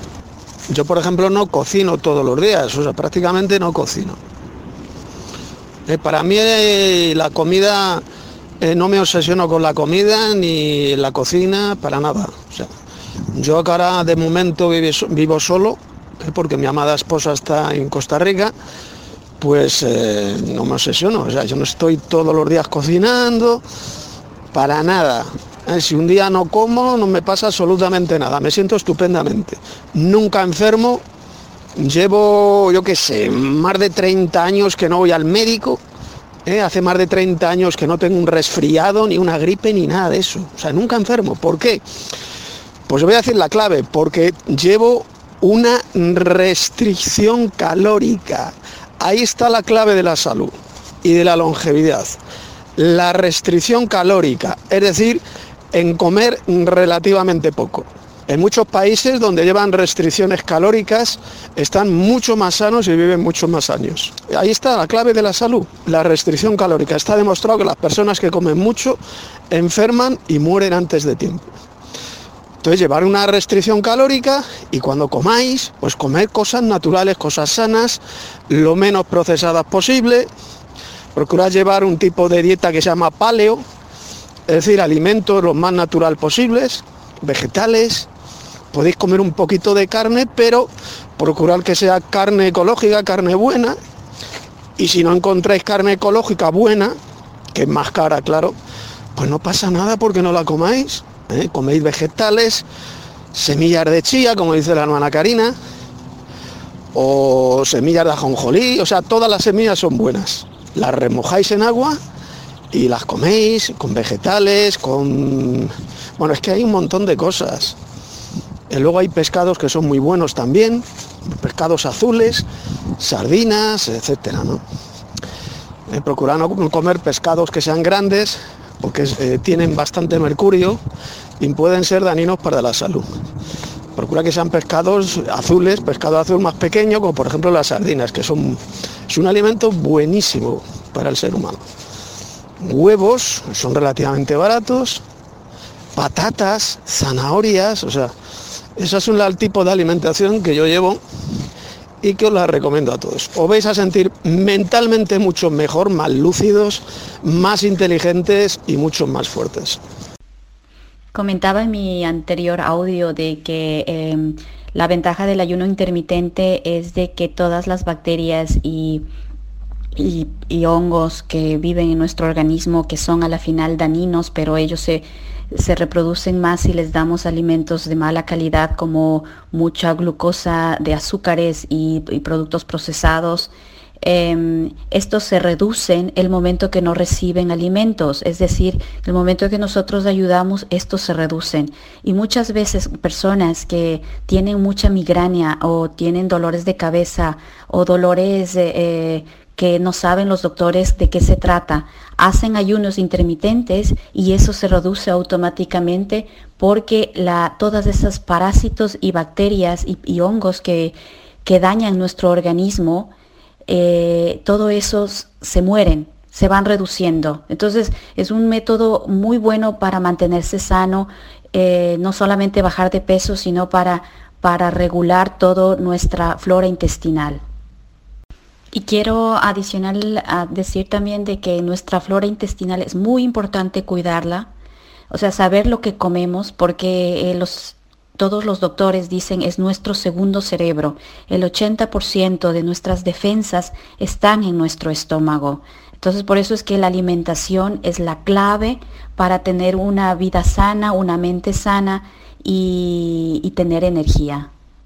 K: Yo, por ejemplo, no cocino todos los días, o sea, prácticamente no cocino. Eh, para mí eh, la comida, eh, no me obsesiono con la comida ni la cocina, para nada. O sea, yo ahora de momento vivo, vivo solo, eh, porque mi amada esposa está en Costa Rica, pues eh, no me obsesiono, o sea, yo no estoy todos los días cocinando, para nada. Eh, si un día no como, no me pasa absolutamente nada, me siento estupendamente. Nunca enfermo, llevo, yo qué sé, más de treinta años que no voy al médico, eh, hace más de treinta años que no tengo un resfriado, ni una gripe, ni nada de eso. O sea, nunca enfermo. ¿Por qué? Pues voy a decir la clave, porque llevo una restricción calórica. Ahí está la clave de la salud. y de la longevidad. La restricción calórica, es decir, en comer relativamente poco. En muchos países donde llevan restricciones calóricas están mucho más sanos y viven muchos más años. Ahí está la clave de la salud, la restricción calórica. Está demostrado que las personas que comen mucho enferman y mueren antes de tiempo. Entonces, llevar una restricción calórica y cuando comáis, pues comer cosas naturales, cosas sanas, lo menos procesadas posible. Procurad llevar un tipo de dieta que se llama paleo, es decir, alimentos lo más natural posibles, vegetales. Podéis comer un poquito de carne, pero procurad que sea carne ecológica, carne buena. Y si no encontráis carne ecológica buena, que es más cara, claro, pues no pasa nada porque no la comáis. ¿eh? Coméis vegetales, semillas de chía, como dice la hermana Karina, o semillas de ajonjolí, o sea, todas las semillas son buenas. Las remojáis en agua y las coméis con vegetales, con... Bueno, es que hay un montón de cosas. Y luego hay pescados que son muy buenos también, pescados azules, sardinas, etcétera, ¿no? Eh, procurad no comer pescados que sean grandes, porque eh, tienen bastante mercurio y pueden ser dañinos para la salud. Procura que sean pescados azules, pescado azul más pequeño, como por ejemplo las sardinas, que son es un alimento buenísimo para el ser humano. Huevos son relativamente baratos, patatas, zanahorias, o sea, ese es el tipo de alimentación que yo llevo y que os la recomiendo a todos. Os vais a sentir mentalmente mucho mejor, más lúcidos, más inteligentes y mucho más fuertes.
L: Comentaba en mi anterior audio de que eh, la ventaja del ayuno intermitente es de que todas las bacterias y, y, y hongos que viven en nuestro organismo, que son a la final dañinos, pero ellos se, se reproducen más si les damos alimentos de mala calidad como mucha glucosa de azúcares y, y productos procesados. Eh, estos se reducen el momento que no reciben alimentos, es decir, el momento que nosotros ayudamos, estos se reducen. Y muchas veces personas que tienen mucha migraña o tienen dolores de cabeza o dolores eh, que no saben los doctores de qué se trata, hacen ayunos intermitentes y eso se reduce automáticamente porque la, todas esas parásitos y bacterias y, y hongos que, que dañan nuestro organismo, Eh, todo eso se mueren, se van reduciendo. Entonces es un método muy bueno para mantenerse sano, eh, no solamente bajar de peso, sino para, para regular toda nuestra flora intestinal. Y quiero adicionar a decir también de que nuestra flora intestinal es muy importante cuidarla, o sea, saber lo que comemos, porque eh, los todos los doctores dicen es nuestro segundo cerebro. El ochenta por ciento de nuestras defensas están en nuestro estómago. Entonces por eso es que la alimentación es la clave para tener una vida sana, una mente sana y, y tener energía.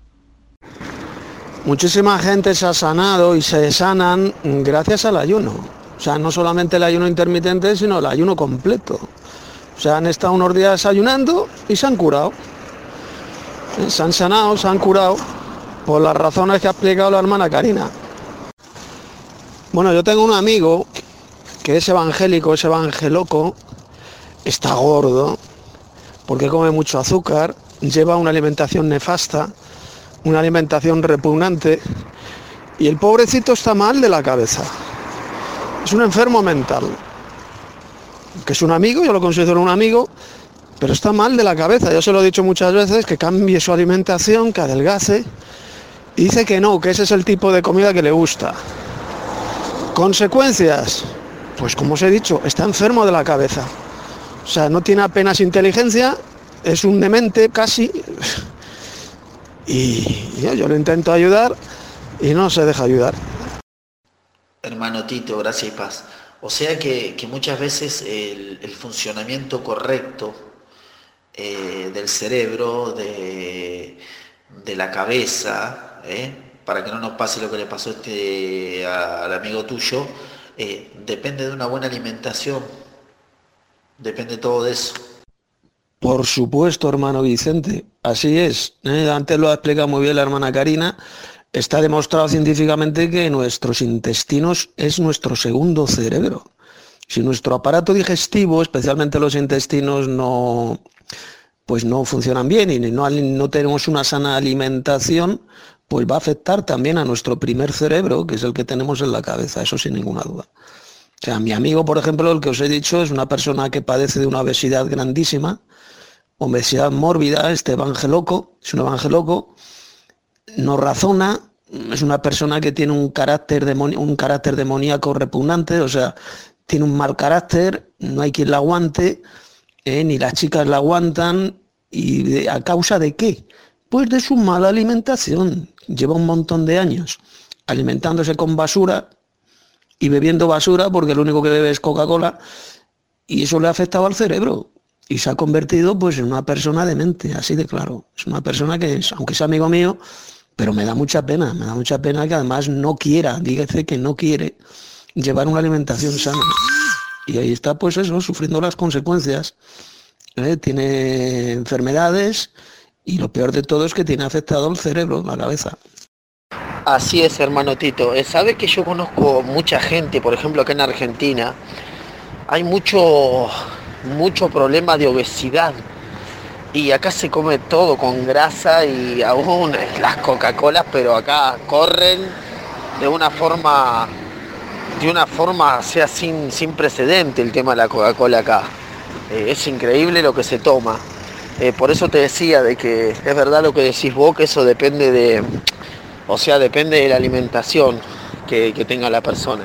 K: Muchísima gente se ha sanado y se sanan gracias al ayuno. O sea, no solamente el ayuno intermitente, sino el ayuno completo. O sea, han estado unos días ayunando y se han curado. Se han sanado, se han curado por las razones que ha explicado la hermana Karina. Bueno, yo tengo un amigo que es evangélico, es evangeloco, está gordo, porque come mucho azúcar, lleva una alimentación nefasta, una alimentación repugnante, y el pobrecito está mal de la cabeza. Es un enfermo mental, que es un amigo, yo lo considero un amigo, pero está mal de la cabeza. Yo se lo he dicho muchas veces, que cambie su alimentación, que adelgace, y dice que no, que ese es el tipo de comida que le gusta. ¿Consecuencias? Pues como os he dicho, está enfermo de la cabeza. O sea, no tiene apenas inteligencia, es un demente casi, y yo, yo lo intento ayudar y no se deja ayudar.
C: Hermano Tito, gracias y paz. O sea que, que muchas veces el, el funcionamiento correcto eh, del cerebro, de, de la cabeza, eh, para que no nos pase lo que le pasó este, a, al amigo tuyo, eh, depende de una buena alimentación, depende todo de eso.
K: Por supuesto, hermano Vicente, así es. ¿eh? Antes lo ha explicado muy bien la hermana Karina. está demostrado científicamente que nuestros intestinos es nuestro segundo cerebro. Si nuestro aparato digestivo, especialmente los intestinos, no, pues no funcionan bien y no, no tenemos una sana alimentación, pues va a afectar también a nuestro primer cerebro, que es el que tenemos en la cabeza, eso sin ninguna duda. O sea, mi amigo, por ejemplo, el que os he dicho, es una persona que padece de una obesidad grandísima, obesidad mórbida, este evangeloco, es un evangeloco, no razona, es una persona que tiene un carácter, demoni- un carácter demoníaco repugnante, o sea, tiene un mal carácter, no hay quien la aguante, eh, ni las chicas la aguantan, y de, ¿a causa de qué? Pues de su mala alimentación. Lleva un montón de años alimentándose con basura y bebiendo basura, porque lo único que bebe es Coca-Cola, y eso le ha afectado al cerebro y se ha convertido pues en una persona demente, así de claro. Es una persona que, es, aunque sea amigo mío, pero me da mucha pena, me da mucha pena que además no quiera, dígase que no quiere llevar una alimentación sana. Y ahí está pues eso, sufriendo las consecuencias. ¿Eh? Tiene enfermedades y lo peor de todo es que tiene afectado el cerebro, la cabeza.
C: Así es, hermano Tito. Sabe que yo conozco mucha gente, por ejemplo, acá en Argentina, hay mucho, mucho problema de obesidad. Y acá se come todo con grasa y aún las Coca-Colas, pero acá corren de una forma, de una forma, o sea, sin, sin precedente el tema de la Coca-Cola acá. Eh, es increíble lo que se toma. Eh, por eso te decía de que es verdad lo que decís vos, que eso depende de... O sea, depende de la alimentación que, que tenga la persona.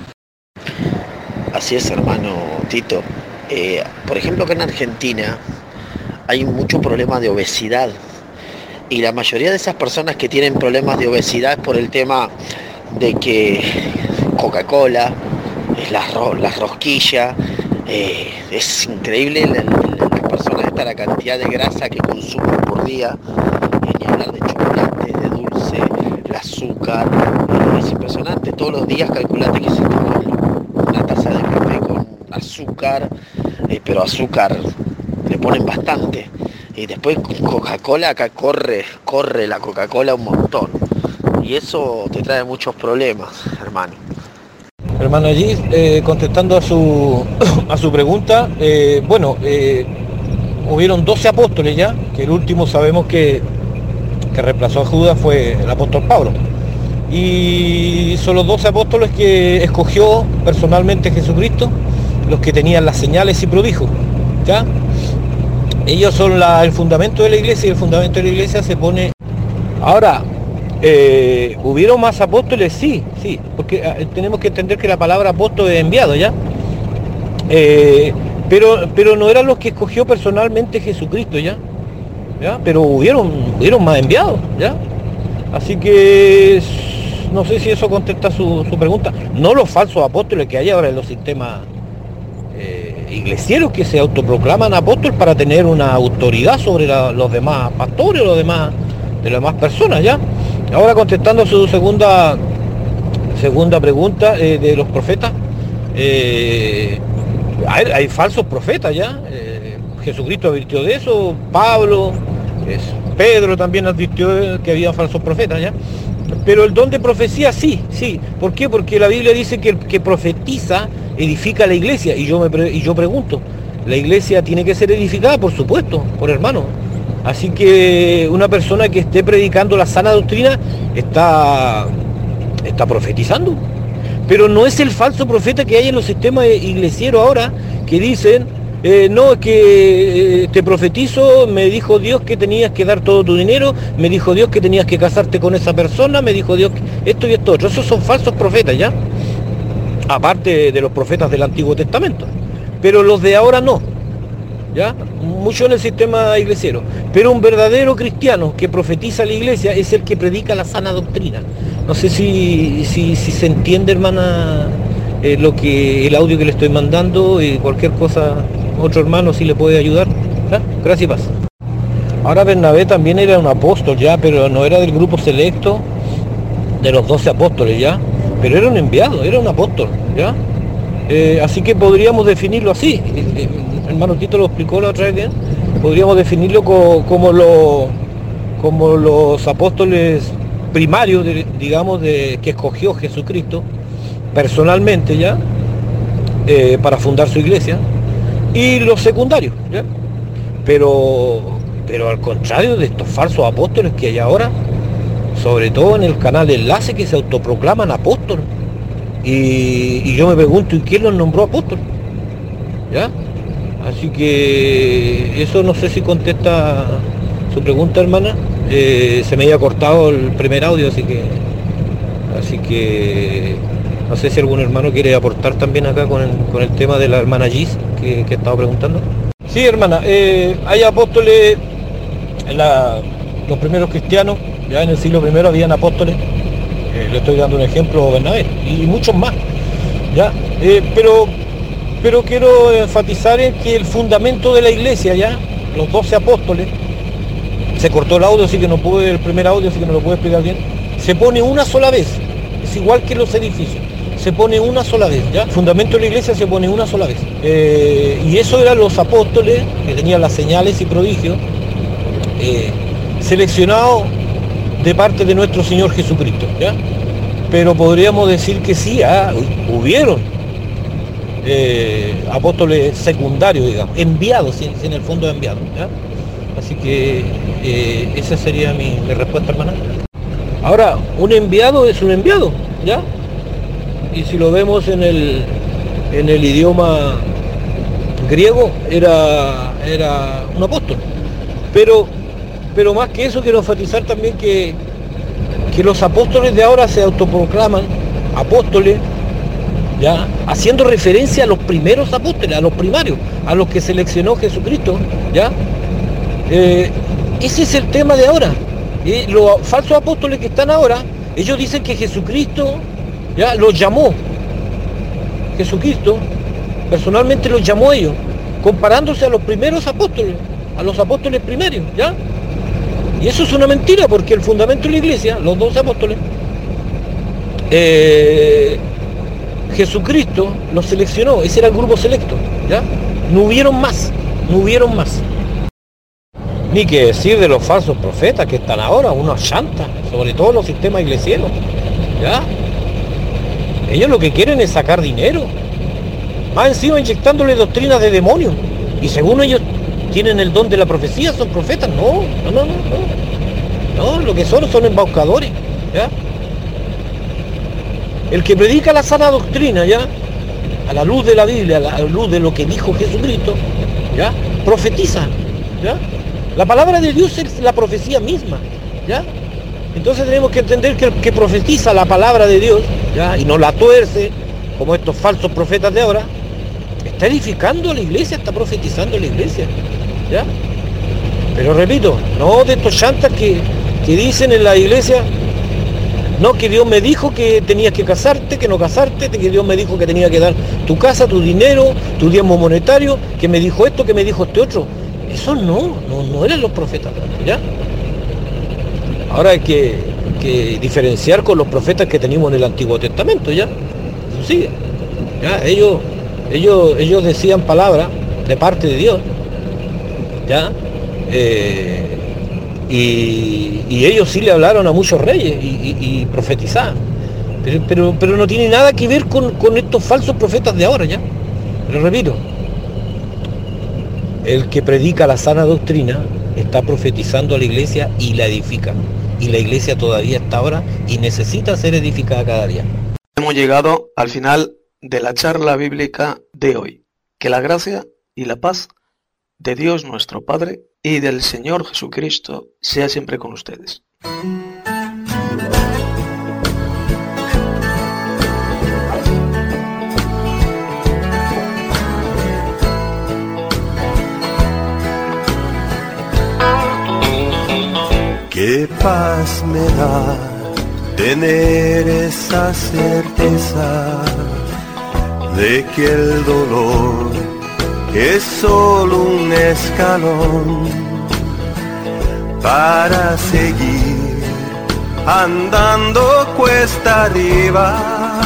C: Así es, hermano Tito. Eh, por ejemplo, acá en Argentina hay mucho problema de obesidad. Y la mayoría de esas personas que tienen problemas de obesidad es por el tema de que Coca-Cola, las, ro las rosquillas, eh, es increíble la, la, las personas esta, la cantidad de grasa que consumen por día. Eh, ni hablar de chocolate, de dulce, el azúcar, eh, es impresionante. Todos los días calculate que se toman una taza de café con azúcar, eh, pero azúcar le ponen bastante. Y después Coca-Cola, acá corre, corre la Coca-Cola un montón. Y eso te trae muchos problemas, hermano.
B: Hermano, allí, eh, contestando a su, a su pregunta, eh, bueno, eh, hubieron doce apóstoles ya, que el último sabemos que, que reemplazó a Judas fue el apóstol Pablo. Y son los doce apóstoles que escogió personalmente Jesucristo, los que tenían las señales y prodigios, ¿ya? Ellos son la, el fundamento de la iglesia, y el fundamento de la iglesia se pone... Ahora, eh, ¿hubieron más apóstoles? Sí, sí, porque eh, tenemos que entender que la palabra apóstol es enviado, ¿ya? Eh, pero, pero no eran los que escogió personalmente Jesucristo, ¿ya? ¿Ya? Pero hubieron, hubieron más enviados, ¿ya? Así que no sé si eso contesta su, su pregunta. No los falsos apóstoles que hay ahora en los sistemas eh, iglesieros que se autoproclaman apóstoles para tener una autoridad sobre la, los demás pastores o los demás, de las demás personas, ¿ya? Ahora contestando su segunda segunda pregunta eh, de los profetas, eh, hay, hay falsos profetas, ¿ya? Eh, Jesucristo advirtió de eso, Pablo, es, Pedro también advirtió que había falsos profetas, ¿ya? Pero el don de profecía sí, sí. ¿Por qué? Porque la Biblia dice que el que profetiza edifica la iglesia. Y yo, me pre y yo pregunto, ¿la iglesia tiene que ser edificada? Por supuesto, por hermano. Así que una persona que esté predicando la sana doctrina está, está profetizando. Pero no es el falso profeta que hay en los sistemas iglesieros ahora, que dicen... Eh, no, es que eh, te profetizo, me dijo Dios que tenías que dar todo tu dinero, me dijo Dios que tenías que casarte con esa persona, me dijo Dios que esto y esto otro. Esos son falsos profetas, ¿ya? Aparte de los profetas del Antiguo Testamento. Pero los de ahora no, ¿ya? Mucho en el sistema iglesiero. Pero un verdadero cristiano que profetiza a la iglesia es el que predica la sana doctrina. No sé si, si, si se entiende, hermana, eh, lo que el audio que le estoy mandando y cualquier cosa... Otro hermano si le puede ayudar, ¿ya? Gracias y paz. Ahora Bernabé también era un apóstol, ya, pero no era del grupo selecto de los doce apóstoles, ya, pero era un enviado, era un apóstol, ya. Eh, así que podríamos definirlo así. El, el hermano Tito lo explicó la otra vez bien. Podríamos definirlo co como, lo, como los apóstoles primarios, de, digamos, de, que escogió Jesucristo personalmente ya, eh, para fundar su iglesia, y los secundarios, ¿ya? Pero, pero al contrario de estos falsos apóstoles que hay ahora, sobre todo en el canal de Enlace, que se autoproclaman apóstoles, y, y yo me pregunto, ¿y quién los nombró apóstoles? ¿Ya? Así que eso no sé si contesta su pregunta, hermana. Eh, se me había cortado el primer audio, así que así que no sé si algún hermano quiere aportar también acá con el, con el tema de la hermana Gis que, que estaba preguntando. Sí, hermana, eh, hay apóstoles, en la, los primeros cristianos, ya en el siglo primero habían apóstoles, eh, le estoy dando un ejemplo, Bernabé, y muchos más, ya, eh, pero, pero quiero enfatizar en que el fundamento de la iglesia, ya, los doce apóstoles, se cortó el audio, así que no pude, el primer audio, así que no lo puedo explicar bien, se pone una sola vez, es igual que los edificios, se pone una sola vez, ¿ya? El fundamento de la iglesia se pone una sola vez. Eh, y eso eran los apóstoles, que tenían las señales y prodigios, eh, seleccionados de parte de nuestro Señor Jesucristo, ¿ya? Pero podríamos decir que sí, ah, hubieron eh, apóstoles secundarios, digamos, enviados, en, en el fondo enviados, ¿ya? Así que eh, esa sería mi, mi respuesta, hermana. Ahora, un enviado es un enviado, ¿ya? Y si lo vemos en el, en el idioma griego, era, era un apóstol. Pero, pero más que eso, quiero enfatizar también que, que los apóstoles de ahora se autoproclaman apóstoles, ¿ya? Haciendo referencia a los primeros apóstoles, a los primarios, a los que seleccionó Jesucristo, ¿ya? Eh, ese es el tema de ahora. Eh, los falsos apóstoles que están ahora, ellos dicen que Jesucristo ya los llamó. Jesucristo personalmente los llamó a ellos, comparándose a los primeros apóstoles, a los apóstoles primarios, ¿ya? Y eso es una mentira, porque el fundamento de la iglesia, los doce apóstoles, eh, Jesucristo los seleccionó, ese era el grupo selecto, ¿ya? No hubieron más, no hubieron más. Ni que decir de los falsos profetas que están ahora, unos chantas, sobre todo los sistemas iglesieros, ¿ya? Ellos lo que quieren es sacar dinero, más encima inyectándole doctrinas de demonios, y según ellos tienen el don de la profecía, son profetas. No, no, no, no, no, lo que son son embaucadores, ¿ya? El que predica la sana doctrina, ¿ya? A la luz de la Biblia, a la luz de lo que dijo Jesucristo, ¿ya? Profetiza, ¿ya? La palabra de Dios es la profecía misma, ¿ya? Entonces tenemos que entender que el que profetiza la palabra de Dios, ¿ya? Y no la tuerce, como estos falsos profetas de ahora, está edificando a la iglesia, está profetizando a la iglesia, ¿ya? Pero repito, no de estos chantas que, que dicen en la iglesia, no, que Dios me dijo que tenías que casarte, que no casarte, que Dios me dijo que tenía que dar tu casa, tu dinero, tu diezmo monetario, que me dijo esto, que me dijo este otro. Eso no, no, no eran los profetas, ¿ya? Ahora hay que, que diferenciar con los profetas que teníamos en el Antiguo Testamento, ¿ya? Eso sigue, ¿ya? Ellos, ellos, ellos decían palabras de parte de Dios, ¿ya? Eh, y, y ellos sí le hablaron a muchos reyes y, y, y profetizaban, pero, pero, pero no tiene nada que ver con, con estos falsos profetas de ahora, ¿ya? Pero repito, el que predica la sana doctrina está profetizando a la iglesia y la edifica. Y la iglesia todavía está ahora y necesita ser edificada cada día.
K: Hemos llegado al final de la charla bíblica de hoy. Que la gracia y la paz de Dios nuestro Padre y del Señor Jesucristo sea siempre con ustedes.
M: Qué paz me da tener esa certeza de que el dolor es solo un escalón para seguir andando cuesta arriba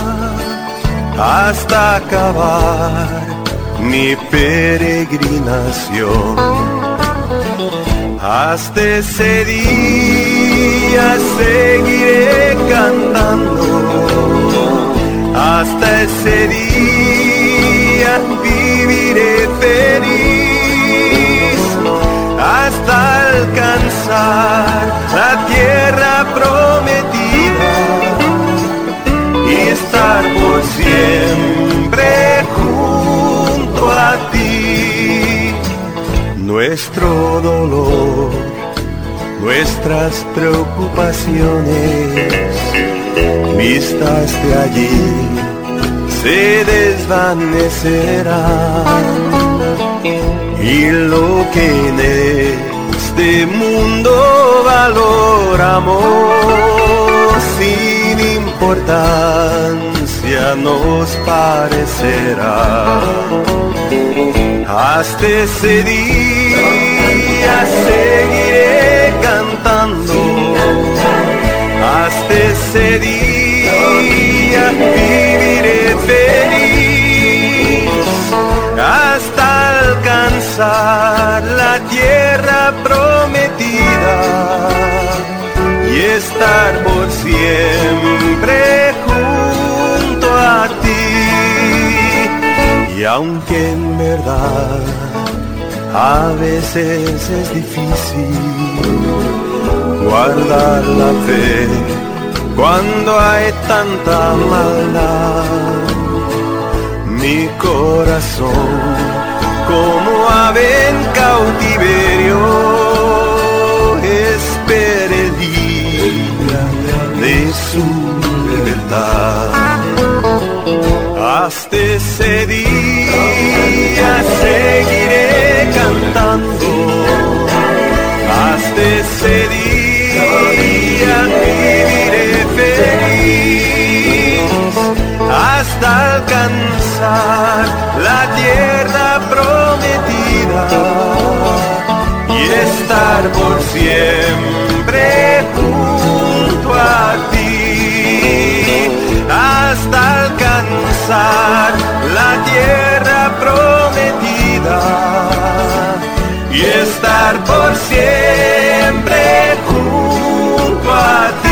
M: hasta acabar mi peregrinación. Hasta ese día día seguiré cantando, hasta ese día viviré feliz, hasta alcanzar la tierra prometida y estar por siempre junto a ti. Nuestro dolor, nuestras preocupaciones, vistas de allí, se desvanecerán, y lo que en este mundo valoramos sin importancia nos parecerá. Hasta ese día seguiré cantando, hasta ese día viviré feliz, hasta alcanzar la tierra prometida y estar por siempre junto a ti. Y aunque en verdad a veces es difícil guardar la fe cuando hay tanta maldad, mi corazón como ave en cautiverio espera el día de su libertad. Hasta ese día seguiré cantando, hasta ese día viviré feliz, hasta alcanzar la tierra prometida y estar por siempre junto a ti, hasta alcanzar la tierra prometida y estar por siempre junto a ti.